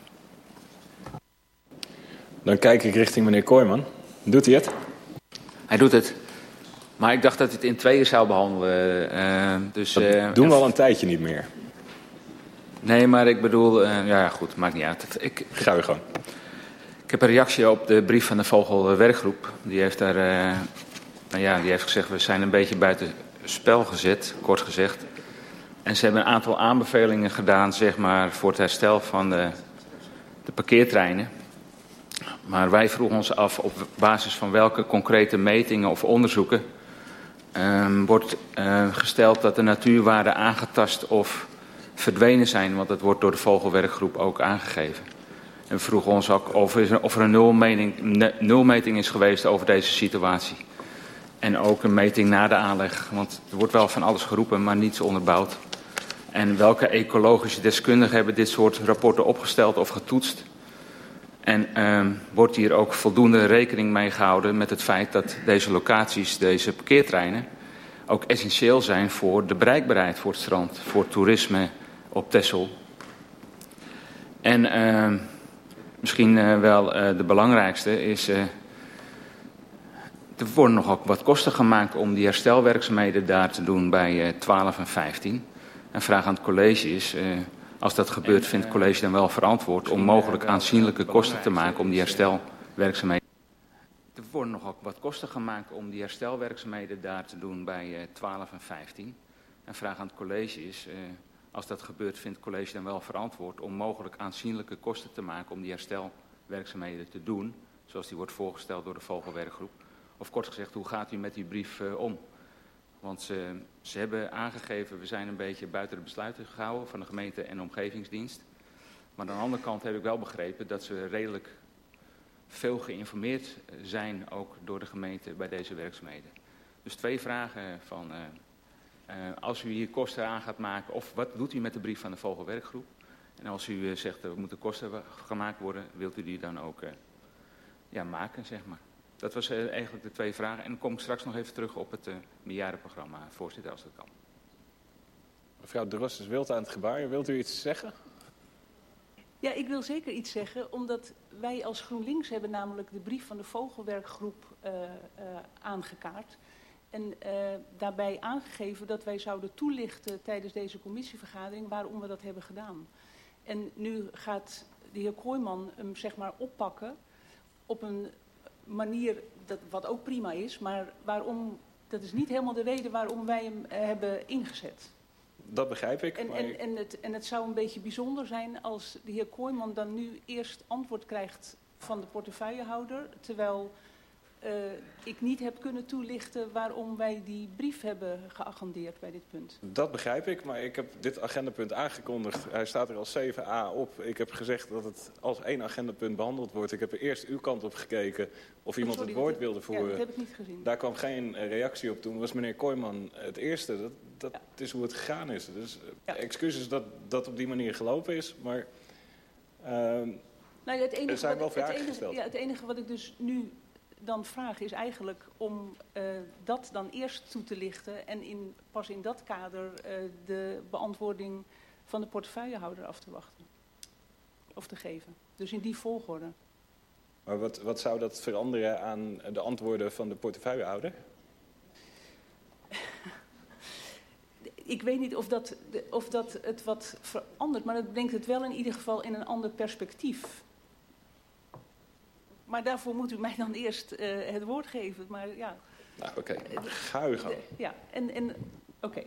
Speaker 2: Dan kijk ik richting meneer Kooijman. Doet hij het?
Speaker 3: Hij doet het. Maar ik dacht dat hij het in tweeën zou behandelen. Uh, dus,
Speaker 2: dat
Speaker 3: uh,
Speaker 2: doen we al een tijdje niet meer.
Speaker 3: Nee, maar ik bedoel... Uh, ja, goed, maakt niet uit. Ik,
Speaker 2: Ga je gewoon.
Speaker 3: Ik heb een reactie op de brief van de Vogelwerkgroep. Die heeft daar... Uh, nou ja, die heeft gezegd, we zijn een beetje buiten spel gezet, kort gezegd. En ze hebben een aantal aanbevelingen gedaan, zeg maar, voor het herstel van de, de parkeertreinen. Maar wij vroegen ons af op basis van welke concrete metingen of onderzoeken um, wordt uh, gesteld dat de natuurwaarden aangetast of verdwenen zijn. Want dat wordt door de Vogelwerkgroep ook aangegeven. En we vroegen ons ook of er, of er een nulmeting, nulmeting is geweest over deze situatie. En ook een meting na de aanleg, want er wordt wel van alles geroepen, maar niets onderbouwd. En welke ecologische deskundigen hebben dit soort rapporten opgesteld of getoetst? En uh, wordt hier ook voldoende rekening mee gehouden met het feit dat deze locaties, deze parkeertreinen, ook essentieel zijn voor de bereikbaarheid voor het strand, voor toerisme op Texel. En uh, misschien uh, wel uh, de belangrijkste is... Uh, Er worden nog ook wat kosten gemaakt om die herstelwerkzaamheden daar te doen bij uh, twaalf en vijftien. Een vraag aan het college is, uh, als dat gebeurt, vindt het college dan wel verantwoord om mogelijk aanzienlijke kosten te maken om die herstelwerkzaamheden. Er worden nog ook wat kosten gemaakt om die herstelwerkzaamheden daar te doen bij uh, twaalf en vijftien. Een vraag aan het college is, uh, als dat gebeurt, vindt het college dan wel verantwoord om mogelijk aanzienlijke kosten te maken om die herstelwerkzaamheden te doen, zoals die wordt voorgesteld door de Vogelwerkgroep. Of kort gezegd, hoe gaat u met die brief uh, om? Want ze, ze hebben aangegeven, we zijn een beetje buiten de besluiten gehouden van de gemeente en de omgevingsdienst. Maar aan de andere kant heb ik wel begrepen dat ze redelijk veel geïnformeerd zijn, ook door de gemeente bij deze werkzaamheden. Dus twee vragen van, uh, uh, als u hier kosten aan gaat maken, of wat doet u met de brief van de Vogelwerkgroep? En als u uh, zegt, er moeten kosten gemaakt worden, wilt u die dan ook uh, ja, maken, zeg maar. Dat was uh, eigenlijk de twee vragen. En dan kom ik straks nog even terug op het uh, meerjarenprogramma, voorzitter, als dat kan.
Speaker 2: Mevrouw De Ros is wild aan het gebaar. Wilt u iets zeggen?
Speaker 11: Ja, ik wil zeker iets zeggen, omdat wij als GroenLinks hebben namelijk de brief van de Vogelwerkgroep uh, uh, aangekaart. En uh, daarbij aangegeven dat wij zouden toelichten tijdens deze commissievergadering waarom we dat hebben gedaan. En nu gaat de heer Kooijman hem zeg maar oppakken op een manier, dat, wat ook prima is, maar waarom, dat is niet helemaal de reden waarom wij hem uh, hebben ingezet.
Speaker 2: Dat begrijp ik.
Speaker 11: En,
Speaker 2: maar...
Speaker 11: en, en, het, en het zou een beetje bijzonder zijn als de heer Kooijman dan nu eerst antwoord krijgt van de portefeuillehouder, terwijl uh, ik niet heb kunnen toelichten waarom wij die brief hebben geagendeerd bij dit punt.
Speaker 2: Dat begrijp ik, maar ik heb dit agendapunt aangekondigd. Hij staat er als zeven a op. Ik heb gezegd dat het als één agendapunt behandeld wordt. Ik heb er eerst uw kant op gekeken of iemand
Speaker 11: Sorry,
Speaker 2: het woord
Speaker 11: dat,
Speaker 2: wilde voeren.
Speaker 11: Ja, dat heb ik niet gezien.
Speaker 2: Daar kwam geen reactie op. Toen was meneer Kooijman het eerste. Dat, dat
Speaker 11: ja.
Speaker 2: is hoe het gegaan is. Dus
Speaker 11: ja.
Speaker 2: excuses dat dat op die manier gelopen is, maar uh,
Speaker 11: nou, het enige,
Speaker 2: er zijn wel
Speaker 11: wat,
Speaker 2: vragen
Speaker 11: het enige,
Speaker 2: gesteld.
Speaker 11: Ja, het enige wat ik dus nu dan vraag is eigenlijk om uh, dat dan eerst toe te lichten en in, pas in dat kader uh, de beantwoording van de portefeuillehouder af te wachten. Of te geven. Dus in die volgorde.
Speaker 2: Maar wat, wat zou dat veranderen aan de antwoorden van de portefeuillehouder?
Speaker 11: ik weet niet of dat, of dat het wat verandert, maar het brengt het wel in ieder geval in een ander perspectief. Maar daarvoor moet u mij dan eerst uh, het woord geven. Maar ja.
Speaker 2: Nou, oké. Okay. Ga u gang.
Speaker 11: Ja, en, en oké. Okay.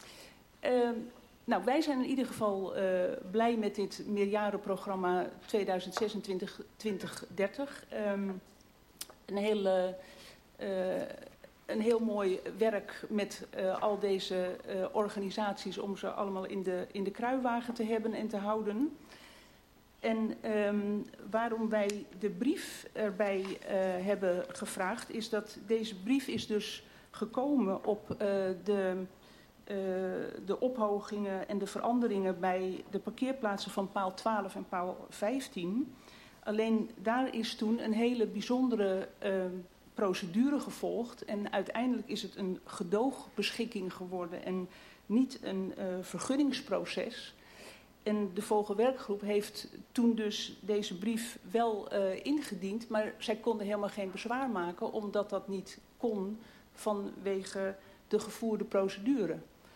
Speaker 11: Uh, nou, wij zijn in ieder geval uh, blij met dit meerjarenprogramma tweeduizend zesentwintig tot twintig dertig. Um, een hele... Uh, Een heel mooi werk met uh, al deze uh, organisaties om ze allemaal in de, in de kruiwagen te hebben en te houden. En um, waarom wij de brief erbij uh, hebben gevraagd is dat deze brief is dus gekomen op uh, de, uh, de ophogingen en de veranderingen bij de parkeerplaatsen van paal twaalf en paal vijftien. Alleen daar is toen een hele bijzondere uh, procedure gevolgd en uiteindelijk is het een gedoogbeschikking geworden en niet een uh, vergunningsproces. En de Vogelwerkgroep heeft toen dus deze brief wel uh, ingediend, maar zij konden helemaal geen bezwaar maken omdat dat niet kon vanwege de gevoerde procedure.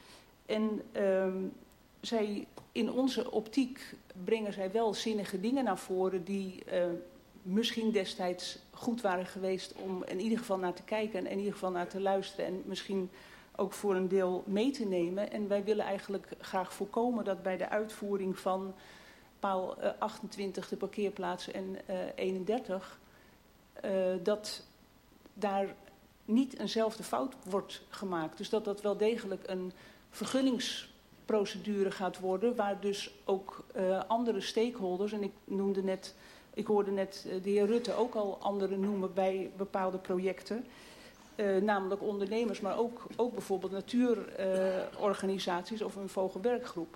Speaker 11: En uh, zij, in onze optiek brengen zij wel zinnige dingen naar voren die uh, misschien destijds goed waren geweest om in ieder geval naar te kijken en in ieder geval naar te luisteren en misschien ook voor een deel mee te nemen. En wij willen eigenlijk graag voorkomen dat bij de uitvoering van paal uh, achtentwintig, de parkeerplaatsen en uh, eenendertig, uh, dat daar niet eenzelfde fout wordt gemaakt. Dus dat dat wel degelijk een vergunningsprocedure gaat worden, waar dus ook uh, andere stakeholders, en ik noemde net, ik hoorde net de heer Rutte ook al anderen noemen bij bepaalde projecten, uh, namelijk ondernemers, maar ook, ook bijvoorbeeld natuurorganisaties uh, of een vogelwerkgroep.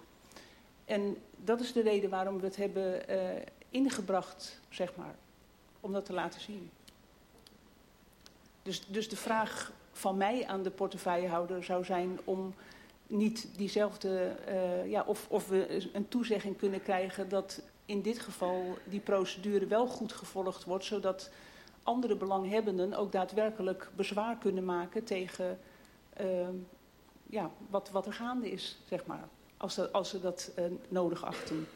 Speaker 11: En dat is de reden waarom we het hebben uh, ingebracht, zeg maar, om dat te laten zien. Dus, dus de vraag van mij aan de portefeuillehouder zou zijn om niet diezelfde, uh, ja, of, of we een toezegging kunnen krijgen dat in dit geval die procedure wel goed gevolgd wordt, zodat andere belanghebbenden ook daadwerkelijk bezwaar kunnen maken tegen uh, ja, wat, wat er gaande is, zeg maar, als, ze, als ze dat uh, nodig achten.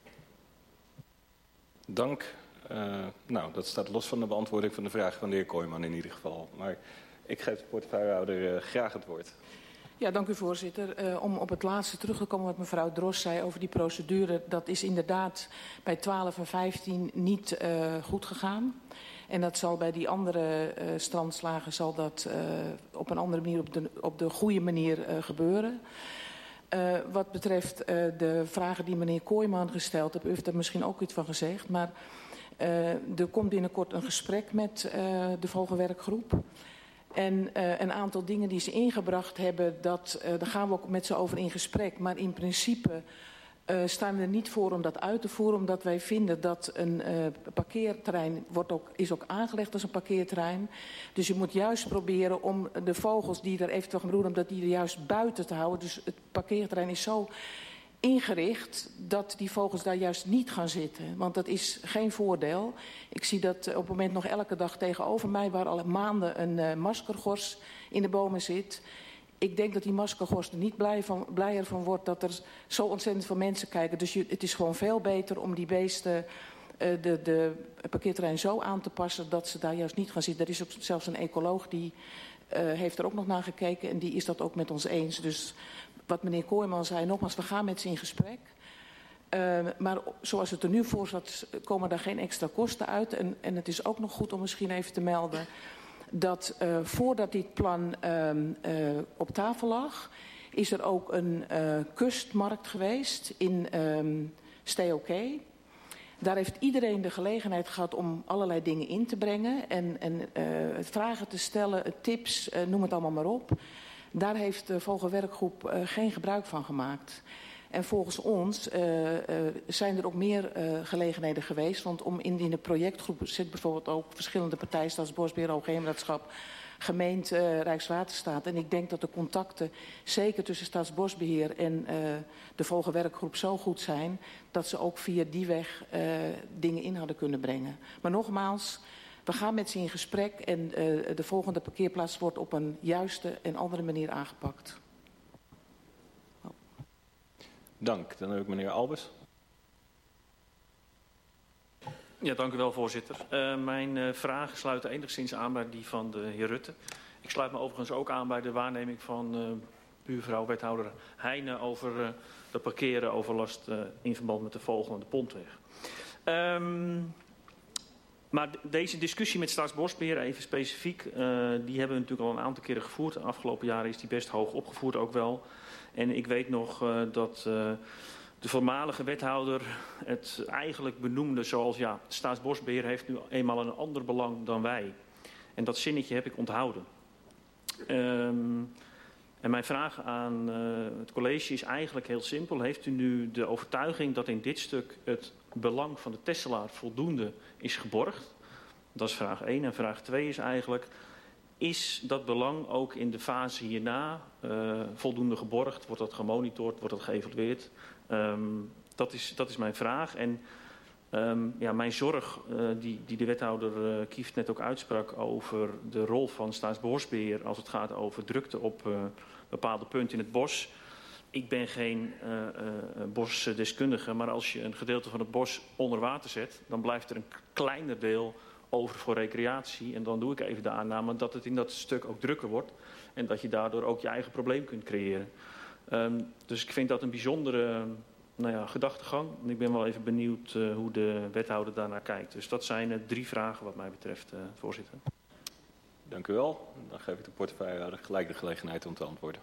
Speaker 2: Dank. Uh, nou, dat staat los van de beantwoording van de vraag van de heer Kooijman in ieder geval. Maar ik geef de portefeuillehouder uh, graag het woord.
Speaker 7: Ja, dank u voorzitter. Uh, om op het laatste terug te komen wat mevrouw Dros zei over die procedure. Dat is inderdaad bij twaalf en vijftien niet uh, goed gegaan. En dat zal bij die andere uh, strandslagen zal dat uh, op een andere manier, op de, op de goede manier uh, gebeuren. Uh, wat betreft uh, de vragen die meneer Kooijman gesteld heeft, u heeft er misschien ook iets van gezegd. Maar uh, er komt binnenkort een gesprek met uh, de Vogelwerkgroep. En uh, een aantal dingen die ze ingebracht hebben, dat, uh, daar gaan we ook met ze over in gesprek. Maar in principe uh, staan we er niet voor om dat uit te voeren, omdat wij vinden dat een uh, parkeerterrein wordt ook, is ook aangelegd als een parkeerterrein. Dus je moet juist proberen om de vogels die er eventueel gaan broeden, om dat die er juist buiten te houden. Dus het parkeerterrein is zo ingericht dat die vogels daar juist niet gaan zitten. Want dat is geen voordeel. Ik zie dat op het moment nog elke dag tegenover mij, waar al maanden een uh, maskergors in de bomen zit. Ik denk dat die maskergors er niet blij van, blijer van wordt dat er zo ontzettend veel mensen kijken. Dus je, het is gewoon veel beter om die beesten, uh, de, de parkeerterrein zo aan te passen dat ze daar juist niet gaan zitten. Er is ook zelfs een ecoloog die uh, heeft er ook nog naar gekeken en die is dat ook met ons eens. Dus wat meneer Kooijman zei, nogmaals, we gaan met ze in gesprek. Uh, maar zoals het er nu voor staat, komen daar geen extra kosten uit. En, en het is ook nog goed om misschien even te melden dat uh, voordat dit plan uh, uh, op tafel lag, is er ook een uh, kustmarkt geweest in um, Stayokay. Daar heeft iedereen de gelegenheid gehad om allerlei dingen in te brengen en, en uh, vragen te stellen, tips, uh, noem het allemaal maar op. Daar heeft de Vogelwerkgroep uh, geen gebruik van gemaakt. En volgens ons uh, uh, zijn er ook meer uh, gelegenheden geweest. Want om in, in de projectgroep zit bijvoorbeeld ook verschillende partijen, Staatsbosbeheer, Hoogheemraadschap, gemeente, uh, Rijkswaterstaat. En ik denk dat de contacten, zeker tussen Staatsbosbeheer en uh, de Vogelwerkgroep, zo goed zijn dat ze ook via die weg uh, dingen in hadden kunnen brengen. Maar nogmaals, we gaan met ze in gesprek en uh, de volgende parkeerplaats wordt op een juiste en andere manier aangepakt.
Speaker 2: Dank. Dan heb ik meneer Albers.
Speaker 12: Ja, dank u wel, voorzitter. Uh, mijn uh, vragen sluiten enigszins aan bij die van de heer Rutte. Ik sluit me overigens ook aan bij de waarneming van uh, buurvrouw wethouder Heijnen over uh, de parkeren overlast uh, in verband met de Vogel en de Pontweg. Um, maar deze discussie met Staatsbosbeheer, even specifiek, uh, die hebben we natuurlijk al een aantal keren gevoerd. De afgelopen jaren is die best hoog opgevoerd ook wel. En ik weet nog uh, dat uh, de voormalige wethouder het eigenlijk benoemde zoals, ja, Staatsbosbeheer heeft nu eenmaal een ander belang dan wij. En dat zinnetje heb ik onthouden. Um, en mijn vraag aan uh, het college is eigenlijk heel simpel. Heeft u nu de overtuiging dat in dit stuk het belang van de tesselaar voldoende is geborgd? Dat is vraag één. En vraag twee is eigenlijk, is dat belang ook in de fase hierna uh, voldoende geborgd? Wordt dat gemonitord? Wordt dat geëvalueerd? Um, dat, is, dat is mijn vraag. En um, ja, mijn zorg, uh, die, die de wethouder uh, Kieft net ook uitsprak over de rol van Staatsbosbeheer als het gaat over drukte op uh, bepaalde punten in het bos. Ik ben geen uh, uh, bosdeskundige, maar als je een gedeelte van het bos onder water zet, dan blijft er een kleiner deel over voor recreatie. En dan doe ik even de aanname dat het in dat stuk ook drukker wordt en dat je daardoor ook je eigen probleem kunt creëren. Um, dus ik vind dat een bijzondere nou ja, gedachtegang. En ik ben wel even benieuwd uh, hoe de wethouder daarnaar kijkt. Dus dat zijn uh, drie vragen wat mij betreft, uh, voorzitter.
Speaker 2: Dank u wel. Dan geef ik de portefeuillehouder gelijk de gelegenheid om te antwoorden.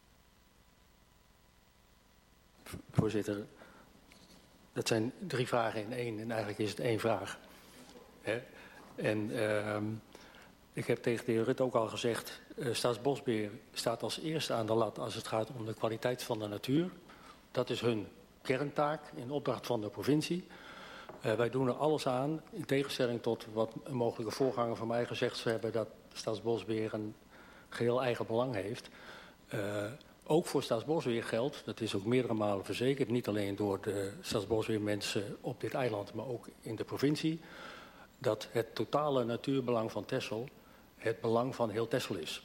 Speaker 17: Voorzitter, dat zijn drie vragen in één. En eigenlijk is het één vraag. Hè? En uh, ik heb tegen de heer Rutte ook al gezegd, uh, Staatsbosbeheer staat als eerste aan de lat als het gaat om de kwaliteit van de natuur. Dat is hun kerntaak in opdracht van de provincie. Uh, wij doen er alles aan, in tegenstelling tot wat een mogelijke voorganger van mij gezegd zou hebben, dat Staatsbosbeheer een geheel eigen belang heeft. Uh, ook voor Staatsbosbeheer geldt, dat is ook meerdere malen verzekerd, niet alleen door de Staatsbosbeheermensen op dit eiland, maar ook in de provincie, dat het totale natuurbelang van Texel het belang van heel Texel is.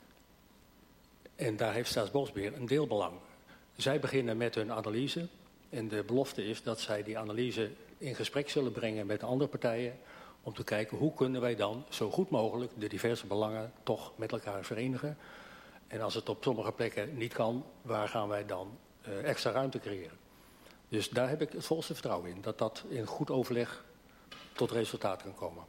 Speaker 17: En daar heeft Staatsbosbeheer een deelbelang. Zij beginnen met hun analyse en de belofte is dat zij die analyse in gesprek zullen brengen met de andere partijen om te kijken hoe kunnen wij dan zo goed mogelijk de diverse belangen toch met elkaar verenigen. En als het op sommige plekken niet kan, waar gaan wij dan uh, extra ruimte creëren? Dus daar heb ik het volste vertrouwen in, dat dat in goed overleg tot resultaat kan komen.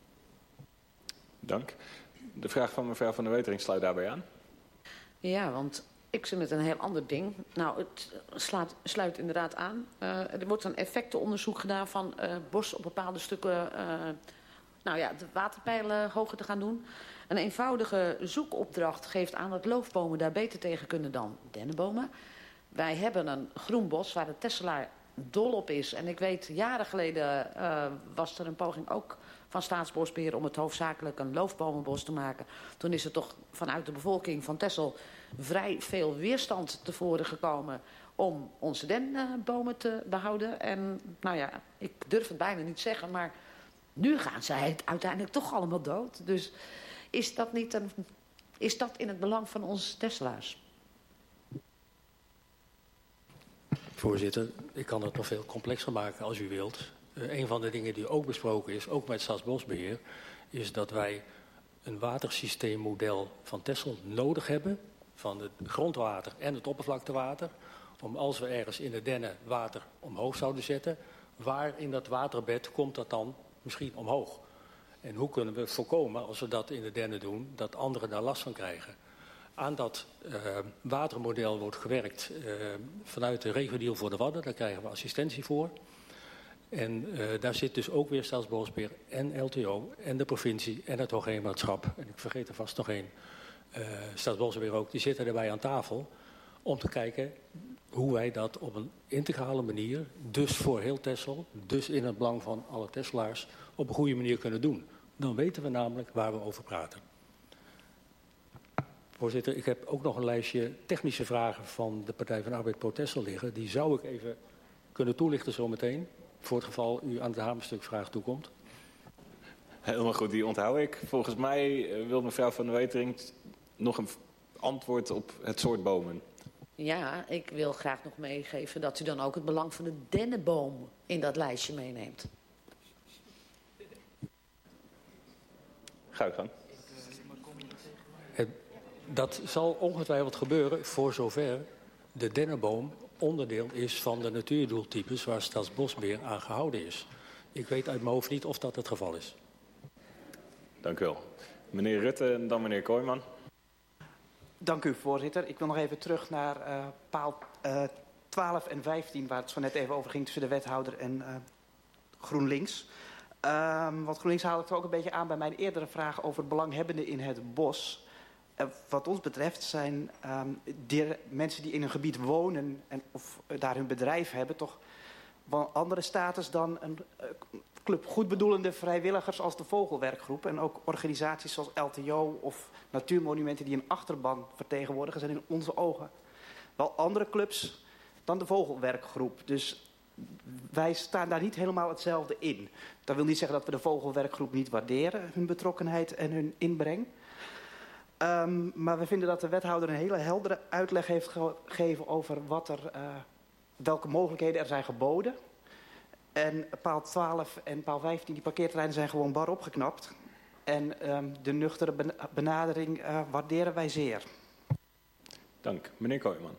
Speaker 2: Dank. De vraag van mevrouw Van der Wetering sluit daarbij aan.
Speaker 4: Ja, want ik zit met een heel ander ding. Nou, het slaat, sluit inderdaad aan. Uh, er wordt een effectenonderzoek gedaan van uh, bos op bepaalde stukken, uh, nou ja, de waterpeilen hoger te gaan doen. Een eenvoudige zoekopdracht geeft aan dat loofbomen daar beter tegen kunnen dan dennenbomen. Wij hebben een groen bos waar de tesselaar dol op is. En ik weet, jaren geleden uh, was er een poging ook van Staatsbosbeheer om het hoofdzakelijk een loofbomenbos te maken. Toen is er toch vanuit de bevolking van Texel vrij veel weerstand tevoren gekomen om onze dennenbomen te behouden. En nou ja, ik durf het bijna niet zeggen, maar nu gaan zij het uiteindelijk toch allemaal dood. Dus is dat niet een, is dat in het belang van onze tesselaars?
Speaker 17: Voorzitter, ik kan het nog veel complexer maken als u wilt. Uh, een van de dingen die ook besproken is, ook met Staatsbosbeheer, is dat wij een watersysteemmodel van Texel nodig hebben, van het grondwater en het oppervlaktewater, om als we ergens in de dennen water omhoog zouden zetten, waar in dat waterbed komt dat dan misschien omhoog? En hoe kunnen we voorkomen, als we dat in de dennen doen, dat anderen daar last van krijgen? Aan dat uh, watermodel wordt gewerkt uh, vanuit de regio voor de Wadden. Daar krijgen we assistentie voor. En uh, daar zit dus ook weer Staatsbosbeheer en L T O en de provincie en het Hoogheemraadschap. En ik vergeet er vast nog één. Uh, Staatsbosbeheer ook. Die zitten erbij aan tafel om te kijken hoe wij dat op een integrale manier, dus voor heel Texel, dus in het belang van alle Tesselaars, op een goede manier kunnen doen. Dan weten we namelijk waar we over praten. Voorzitter, ik heb ook nog een lijstje technische vragen van de Partij van de Arbeid Pro Texel liggen. Die zou ik even kunnen toelichten zometeen, voor het geval u aan de hamerstukvraag toekomt.
Speaker 2: Helemaal goed, die onthoud ik. Volgens mij wil mevrouw Van der Wetering nog een antwoord op het soort bomen.
Speaker 4: Ja, ik wil graag nog meegeven dat u dan ook het belang van de dennenboom in dat lijstje meeneemt.
Speaker 2: Ga je gang.
Speaker 17: Dat zal ongetwijfeld gebeuren voor zover de dennenboom onderdeel is van de natuurdoeltypes waar Staatsbosbeheer aan gehouden is. Ik weet uit mijn hoofd niet of dat het geval is.
Speaker 2: Dank u wel. Meneer Rutte en dan meneer Kooijman.
Speaker 16: Dank u, voorzitter. Ik wil nog even terug naar uh, paal uh, twaalf en vijftien... waar het zo net even over ging tussen de wethouder en uh, GroenLinks. Um, want GroenLinks haalde het ook een beetje aan bij mijn eerdere vraag over belanghebbenden in het bos. Uh, wat ons betreft zijn um, die mensen die in een gebied wonen en, of uh, daar hun bedrijf hebben toch wel andere status dan een uh, club goedbedoelende vrijwilligers als de Vogelwerkgroep. En ook organisaties zoals L T O of natuurmonumenten die een achterban vertegenwoordigen zijn in onze ogen wel andere clubs dan de Vogelwerkgroep. Dus wij staan daar niet helemaal hetzelfde in. Dat wil niet zeggen dat we de Vogelwerkgroep niet waarderen, hun betrokkenheid en hun inbreng. Um, maar we vinden dat de wethouder een hele heldere uitleg heeft gegeven over wat er, uh, welke mogelijkheden er zijn geboden. En paal twaalf en paal vijftien, die parkeerterreinen zijn gewoon bar opgeknapt. En um, de nuchtere benadering uh, waarderen wij zeer.
Speaker 2: Dank. Meneer Kooijman.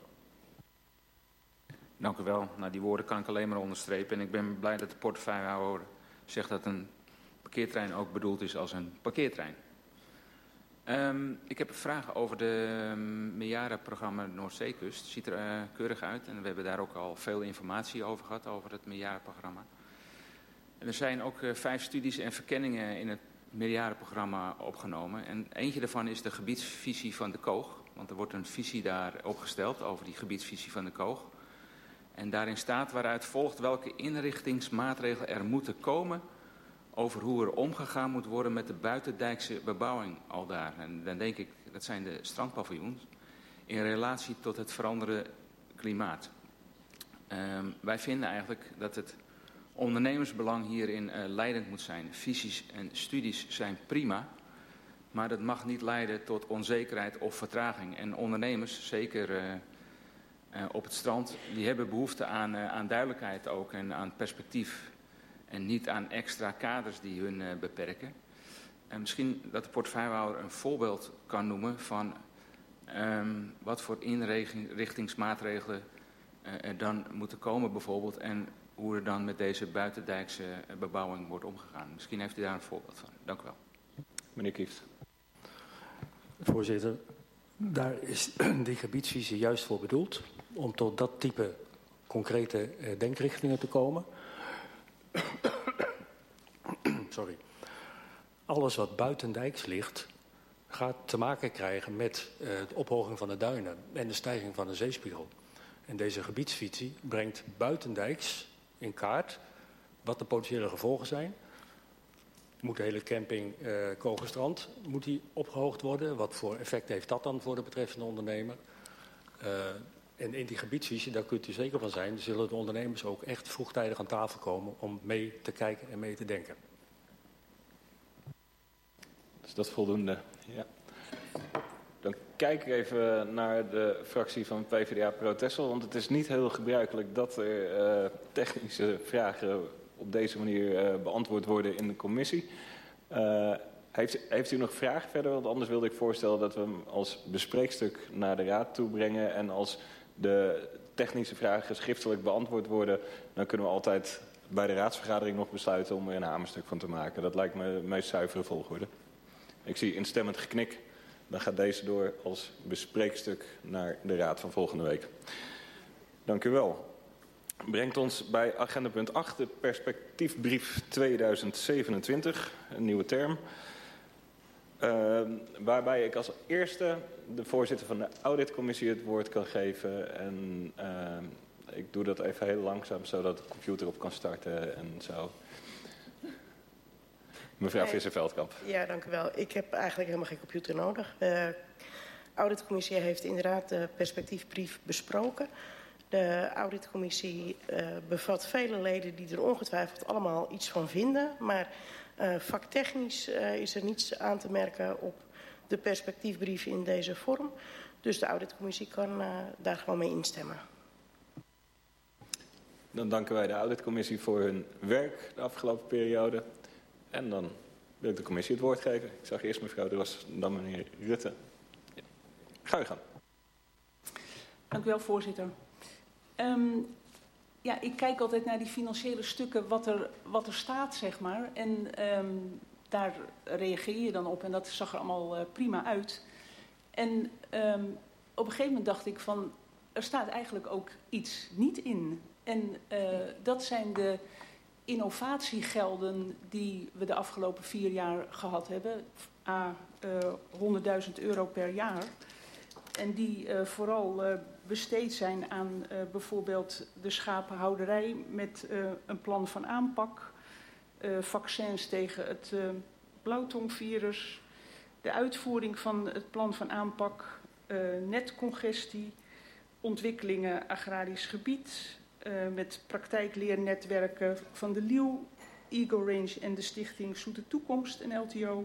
Speaker 3: Dank u wel. Nou, die woorden kan ik alleen maar onderstrepen. En ik ben blij dat de portefeuillehouder zegt dat een parkeerterrein ook bedoeld is als een parkeerterrein. Um, ik heb een vraag over de um, meerjarenprogramma Noordzeekust. Het ziet er uh, keurig uit en we hebben daar ook al veel informatie over gehad, over het meerjarenprogramma. En er zijn ook uh, vijf studies en verkenningen in het meerjarenprogramma opgenomen. En eentje daarvan is de gebiedsvisie van de Koog. Want er wordt een visie daar opgesteld over die gebiedsvisie van de Koog. En daarin staat waaruit volgt welke inrichtingsmaatregelen er moeten komen over hoe er omgegaan moet worden met de buitendijkse bebouwing al daar. En dan denk ik, dat zijn de strandpaviljoens, in relatie tot het veranderde klimaat. Um, wij vinden eigenlijk dat het ondernemersbelang hierin uh, leidend moet zijn. Visies en studies zijn prima, maar dat mag niet leiden tot onzekerheid of vertraging. En ondernemers, zeker uh, uh, op het strand, die hebben behoefte aan, uh, aan duidelijkheid ook en aan perspectief. En niet aan extra kaders die hun uh, beperken. En misschien dat de portefeuillehouder een voorbeeld kan noemen van um, wat voor inrichtingsmaatregelen uh, er dan moeten komen bijvoorbeeld. En hoe er dan met deze buitendijkse uh, bebouwing wordt omgegaan. Misschien heeft u daar een voorbeeld van. Dank u wel.
Speaker 2: Meneer Kieft.
Speaker 17: Voorzitter, daar is die gebiedsvisie juist voor bedoeld. Om tot dat type concrete uh, denkrichtingen te komen. Sorry. Alles wat buitendijks ligt, gaat te maken krijgen met uh, de ophoging van de duinen en de stijging van de zeespiegel. En deze gebiedsvisie brengt buitendijks in kaart wat de potentiële gevolgen zijn. Moet de hele camping uh, Kogerstrand moet die opgehoogd worden? Wat voor effect heeft dat dan voor de betreffende ondernemer? Uh, En in die gebiedsvisie, daar kunt u zeker van zijn, zullen de ondernemers ook echt vroegtijdig aan tafel komen om mee te kijken en mee te denken.
Speaker 2: Is dat voldoende? Ja. Dan kijk ik even naar de fractie van P v d A Pro Texel, want het is niet heel gebruikelijk dat er uh, technische vragen op deze manier uh, beantwoord worden in de commissie. Uh, heeft, heeft u nog vragen verder? Want anders wilde ik voorstellen dat we hem als bespreekstuk naar de raad toe brengen en als de technische vragen schriftelijk beantwoord worden, dan kunnen we altijd bij de raadsvergadering nog besluiten om er een hamerstuk van te maken. Dat lijkt me de meest zuivere volgorde. Ik zie instemmend geknik. Dan gaat deze door als bespreekstuk naar de raad van volgende week. Dank u wel. Brengt ons bij agenda punt acht, de perspectiefbrief tweeduizend zevenentwintig, een nieuwe term. Uh, waarbij ik als eerste de voorzitter van de auditcommissie het woord kan geven. En uh, ik doe dat even heel langzaam, zodat de computer op kan starten en zo. Mevrouw
Speaker 6: Nee.
Speaker 2: Visser-Veldkamp.
Speaker 6: Ja, dank u wel. Ik heb eigenlijk helemaal geen computer nodig. De auditcommissie heeft inderdaad de perspectiefbrief besproken. De auditcommissie uh, bevat vele leden die er ongetwijfeld allemaal iets van vinden. Maar uh, vaktechnisch uh, is er niets aan te merken op de perspectiefbrief in deze vorm. Dus de auditcommissie kan uh, daar gewoon mee instemmen.
Speaker 2: Dan danken wij de auditcommissie voor hun werk de afgelopen periode. En dan wil ik de commissie het woord geven. Ik zag eerst mevrouw Dros, dan meneer Rutte. Ja. Ga u gang.
Speaker 11: Dank u wel, voorzitter. Um, ja, ik kijk altijd naar die financiële stukken, wat er, wat er staat, zeg maar. En um, daar reageer je dan op en dat zag er allemaal uh, prima uit. En um, op een gegeven moment dacht ik van, er staat eigenlijk ook iets niet in. En uh, dat zijn de innovatiegelden die we de afgelopen vier jaar gehad hebben. A, uh, honderdduizend euro per jaar. En die uh, vooral uh, besteed zijn aan uh, bijvoorbeeld de schapenhouderij met uh, een plan van aanpak. Uh, vaccins tegen het uh, blauwtongvirus. De uitvoering van het plan van aanpak. Uh, netcongestie. Ontwikkelingen agrarisch gebied. Uh, met praktijkleernetwerken van de L I U, Eagle Range en de stichting Zoete Toekomst en L T O.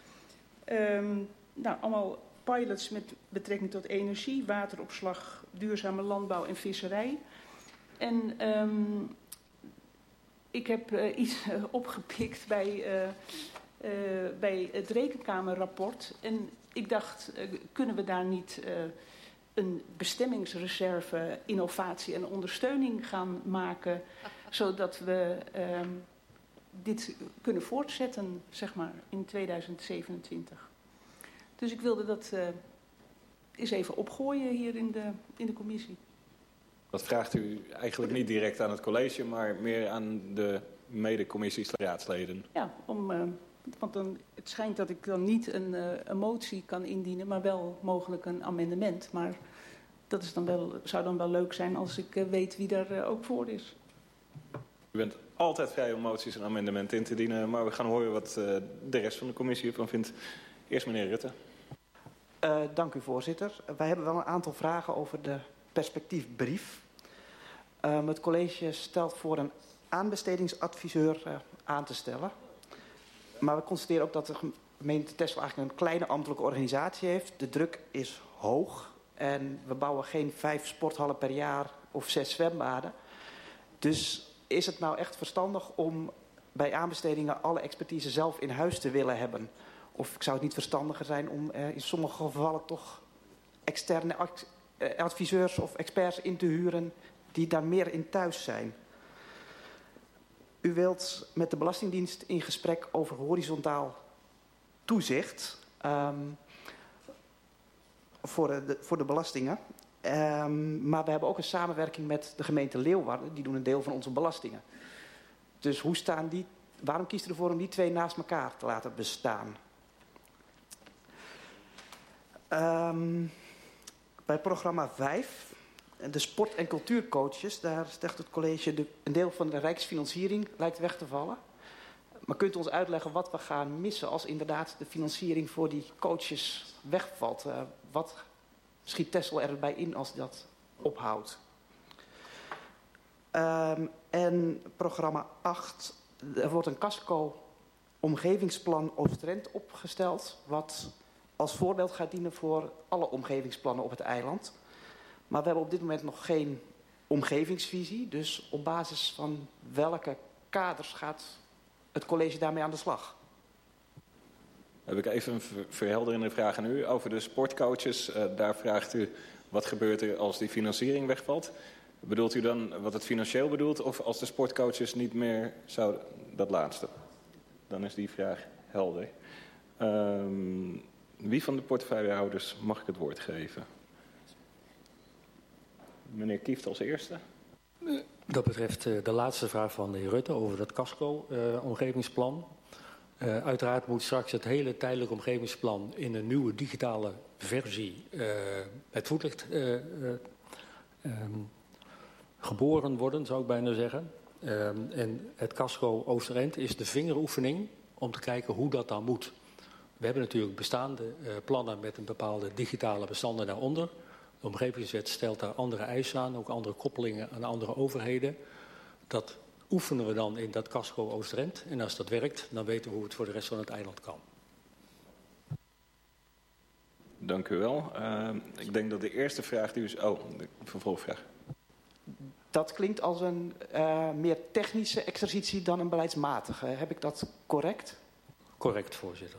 Speaker 11: Um, nou, allemaal pilots met betrekking tot energie, wateropslag, duurzame landbouw en visserij. En um, ik heb uh, iets uh, opgepikt bij, uh, uh, bij het Rekenkamerrapport. En ik dacht, uh, kunnen we daar niet uh, een bestemmingsreserve, innovatie en ondersteuning gaan maken, zodat we um, dit kunnen voortzetten, zeg maar, in tweeduizend zevenentwintig. Dus ik wilde dat uh, eens even opgooien hier in de, in de commissie.
Speaker 2: Dat vraagt u eigenlijk niet direct aan het college, maar meer aan de medecommissies, de raadsleden.
Speaker 11: Ja, om, uh, want dan, het schijnt dat ik dan niet een, uh, een motie kan indienen, maar wel mogelijk een amendement. Maar dat is dan wel, zou dan wel leuk zijn als ik uh, weet wie daar uh, ook voor is.
Speaker 2: U bent altijd vrij om moties en amendementen in te dienen, maar we gaan horen wat uh, de rest van de commissie ervan vindt. Eerst meneer Rutte.
Speaker 16: Uh, dank u, voorzitter. Wij hebben wel een aantal vragen over de perspectiefbrief. Um, het college stelt voor een aanbestedingsadviseur uh, aan te stellen. Maar we constateren ook dat de gemeente Texel eigenlijk een kleine ambtelijke organisatie heeft. De druk is hoog en we bouwen geen vijf sporthallen per jaar of zes zwembaden. Dus is het nou echt verstandig om bij aanbestedingen alle expertise zelf in huis te willen hebben? Of zou het niet verstandiger zijn om uh, in sommige gevallen toch externe adviseurs of experts in te huren die daar meer in thuis zijn? U wilt met de Belastingdienst in gesprek over horizontaal toezicht um, voor, de, voor de belastingen. Um, maar we hebben ook een samenwerking met de gemeente Leeuwarden. Die doen een deel van onze belastingen. Dus hoe staan die, waarom kiest u ervoor om die twee naast elkaar te laten bestaan? Um, bij programma vijf, de sport- en cultuurcoaches, daar zegt het college de, een deel van de rijksfinanciering lijkt weg te vallen. Maar kunt u ons uitleggen wat we gaan missen als inderdaad de financiering voor die coaches wegvalt? Uh, wat schiet Texel erbij in als dat ophoudt? Um, en programma acht, er wordt een Casco-omgevingsplan Oost-Drenthe opgesteld, wat als voorbeeld gaat dienen voor alle omgevingsplannen op het eiland. Maar we hebben op dit moment nog geen omgevingsvisie. Dus op basis van welke kaders gaat het college daarmee aan de slag?
Speaker 2: Heb ik even een verhelderende vraag aan u over de sportcoaches. Uh, daar vraagt u, wat gebeurt er als die financiering wegvalt? Bedoelt u dan wat het financieel bedoelt of als de sportcoaches niet meer zouden... Dat laatste. Dan is die vraag helder. Um, wie van de portefeuillehouders mag ik het woord geven? Meneer Kieft als eerste.
Speaker 17: Dat betreft de laatste vraag van de heer Rutte over dat Casco-omgevingsplan. Uh, uh, uiteraard moet straks het hele tijdelijke omgevingsplan in een nieuwe digitale versie uh, met voetlicht uh, uh, um, geboren worden, zou ik bijna zeggen. Um, en het Casco Oost-Drenthe is de vingeroefening om te kijken hoe dat dan moet. We hebben natuurlijk bestaande uh, plannen met een bepaalde digitale bestanden daaronder. De omgevingswet stelt daar andere eisen aan, ook andere koppelingen aan andere overheden. Dat oefenen we dan in dat Casco Oost-Drenthe. En als dat werkt, dan weten we hoe het voor de rest van het eiland kan.
Speaker 2: Dank u wel. Uh, ik denk dat de eerste vraag die is... Oh, de vervolgvraag.
Speaker 16: Dat klinkt als een uh, meer technische exercitie dan een beleidsmatige. Heb ik dat correct?
Speaker 17: Correct, voorzitter.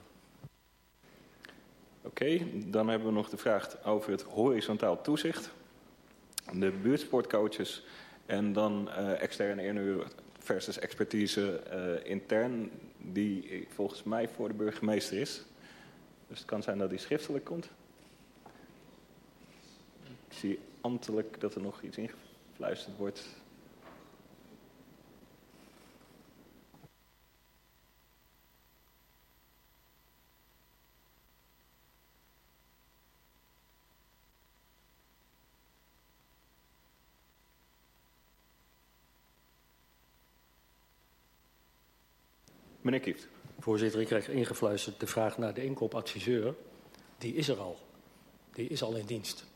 Speaker 2: Oké, okay, dan hebben we nog de vraag over het horizontaal toezicht. De buurtsportcoaches en dan uh, externe inhuur versus expertise uh, intern, die volgens mij voor de burgemeester is. Dus het kan zijn dat die schriftelijk komt. Ik zie ambtelijk dat er nog iets ingefluisterd wordt. Meneer Kieft.
Speaker 17: Voorzitter, ik krijg ingefluisterd de vraag naar de inkoopadviseur. Die is er al. Die is al in dienst.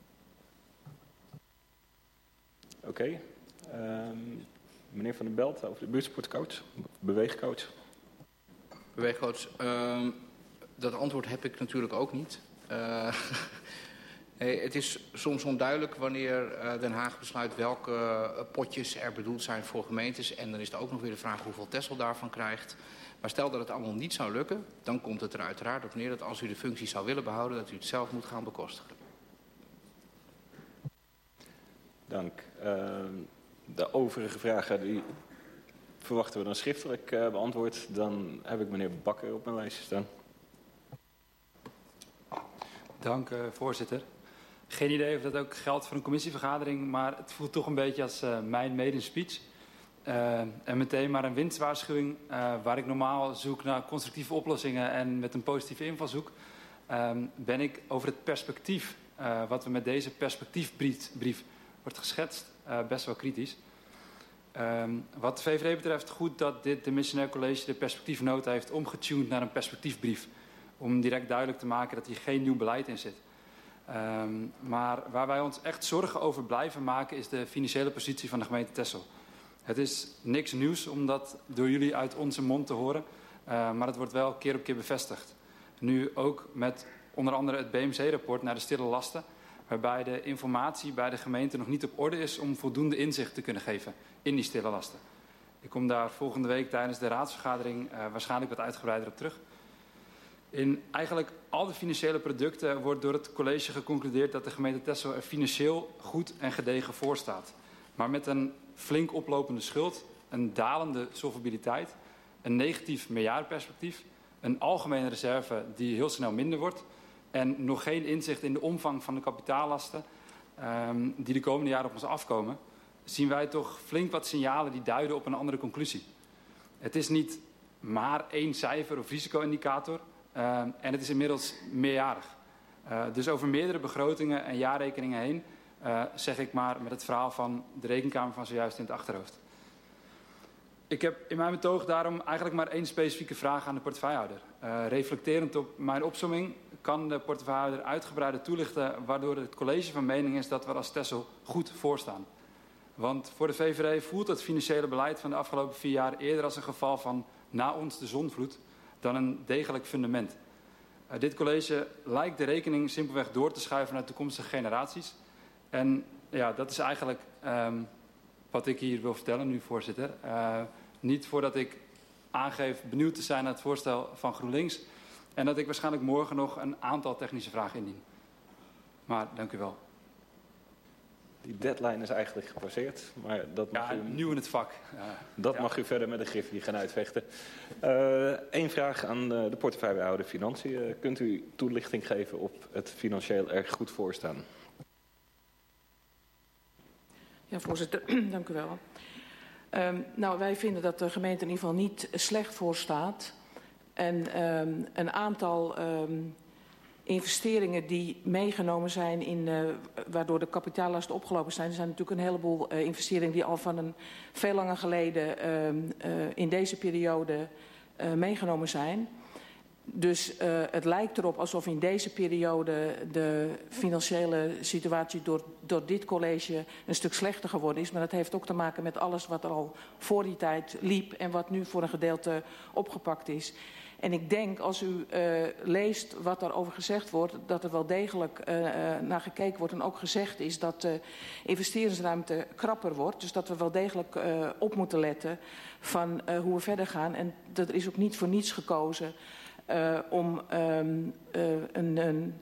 Speaker 2: Oké. Okay. Um, meneer Van den Belt over de buurtsportcoach, beweegcoach.
Speaker 10: Beweegcoach, uh, dat antwoord heb ik natuurlijk ook niet. Uh, nee, het is soms onduidelijk wanneer uh, Den Haag besluit welke uh, potjes er bedoeld zijn voor gemeentes. En dan is er ook nog weer de vraag hoeveel Texel daarvan krijgt. Maar stel dat het allemaal niet zou lukken, dan komt het er uiteraard op neer dat als u de functie zou willen behouden, dat u het zelf moet gaan bekostigen.
Speaker 2: Dank. Uh, de overige vragen die verwachten we dan schriftelijk uh, beantwoord. Dan heb ik meneer Bakker op mijn lijstje staan.
Speaker 5: Dank, uh, voorzitter. Geen idee of dat ook geldt voor een commissievergadering, maar het voelt toch een beetje als uh, mijn maiden speech. Uh, en meteen maar een winstwaarschuwing uh, waar ik normaal zoek naar constructieve oplossingen en met een positieve invalshoek. Uh, ben ik over het perspectief, uh, wat we met deze perspectiefbrief brief wordt geschetst, uh, best wel kritisch. Uh, wat de V V D betreft goed dat dit de missionair college de perspectiefnota heeft omgetuned naar een perspectiefbrief. Om direct duidelijk te maken dat hier geen nieuw beleid in zit. Uh, maar waar wij ons echt zorgen over blijven maken is de financiële positie van de gemeente Texel. Het is niks nieuws om dat door jullie uit onze mond te horen. Uh, maar het wordt wel keer op keer bevestigd. Nu ook met onder andere het B M C-rapport naar de stille lasten. Waarbij de informatie bij de gemeente nog niet op orde is om voldoende inzicht te kunnen geven in die stille lasten. Ik kom daar volgende week tijdens de raadsvergadering uh, waarschijnlijk wat uitgebreider op terug. In eigenlijk al de financiële producten wordt door het college geconcludeerd dat de gemeente Texel er financieel goed en gedegen voor staat. Maar met een flink oplopende schuld, een dalende solvabiliteit, een negatief meerjarenperspectief, een algemene reserve die heel snel minder wordt en nog geen inzicht in de omvang van de kapitaallasten um, die de komende jaren op ons afkomen, zien wij toch flink wat signalen die duiden op een andere conclusie. Het is niet maar één cijfer of risico-indicator uh, en het is inmiddels meerjarig. Uh, dus over meerdere begrotingen en jaarrekeningen heen Uh, zeg ik maar met het verhaal van de rekenkamer van zojuist in het achterhoofd. Ik heb in mijn betoog daarom eigenlijk maar één specifieke vraag aan de portefeuillehouder. Uh, reflecterend op mijn opsomming kan de portefeuillehouder uitgebreider toelichten waardoor het college van mening is dat we als Texel goed voorstaan. Want voor de V V D voelt het financiële beleid van de afgelopen vier jaar eerder als een geval van na ons de zondvloed dan een degelijk fundament. Uh, dit college lijkt de rekening simpelweg door te schuiven naar toekomstige generaties. En ja, dat is eigenlijk um, wat ik hier wil vertellen nu, voorzitter. Uh, niet voordat ik aangeef benieuwd te zijn naar het voorstel van GroenLinks. En dat ik waarschijnlijk morgen nog een aantal technische vragen indien. Maar dank u wel.
Speaker 2: Die deadline is eigenlijk gepasseerd. Maar dat mag
Speaker 5: ja,
Speaker 2: u...
Speaker 5: nieuw in het vak. Ja,
Speaker 2: dat
Speaker 5: ja.
Speaker 2: mag u verder met de griffie gaan uitvechten. Eén uh, vraag aan de portefeuillehouder Financiën. Uh, kunt u toelichting geven op het financieel erg goed voorstaan?
Speaker 7: Ja, voorzitter, dank u wel. Um, nou, wij vinden dat de gemeente in ieder geval niet slecht voor staat. En um, een aantal um, investeringen die meegenomen zijn, in, uh, waardoor de kapitaallasten opgelopen zijn. Er zijn natuurlijk een heleboel uh, investeringen die al van een veel langer geleden um, uh, in deze periode uh, meegenomen zijn. Dus uh, het lijkt erop alsof in deze periode de financiële situatie door, door dit college een stuk slechter geworden is. Maar dat heeft ook te maken met alles wat er al voor die tijd liep en wat nu voor een gedeelte opgepakt is. En ik denk, als u uh, leest wat daarover gezegd wordt, dat er wel degelijk uh, naar gekeken wordt en ook gezegd is dat de investeringsruimte krapper wordt. Dus dat we wel degelijk uh, op moeten letten van uh, hoe we verder gaan. En dat er is ook niet voor niets gekozen uh, om um, uh, een, een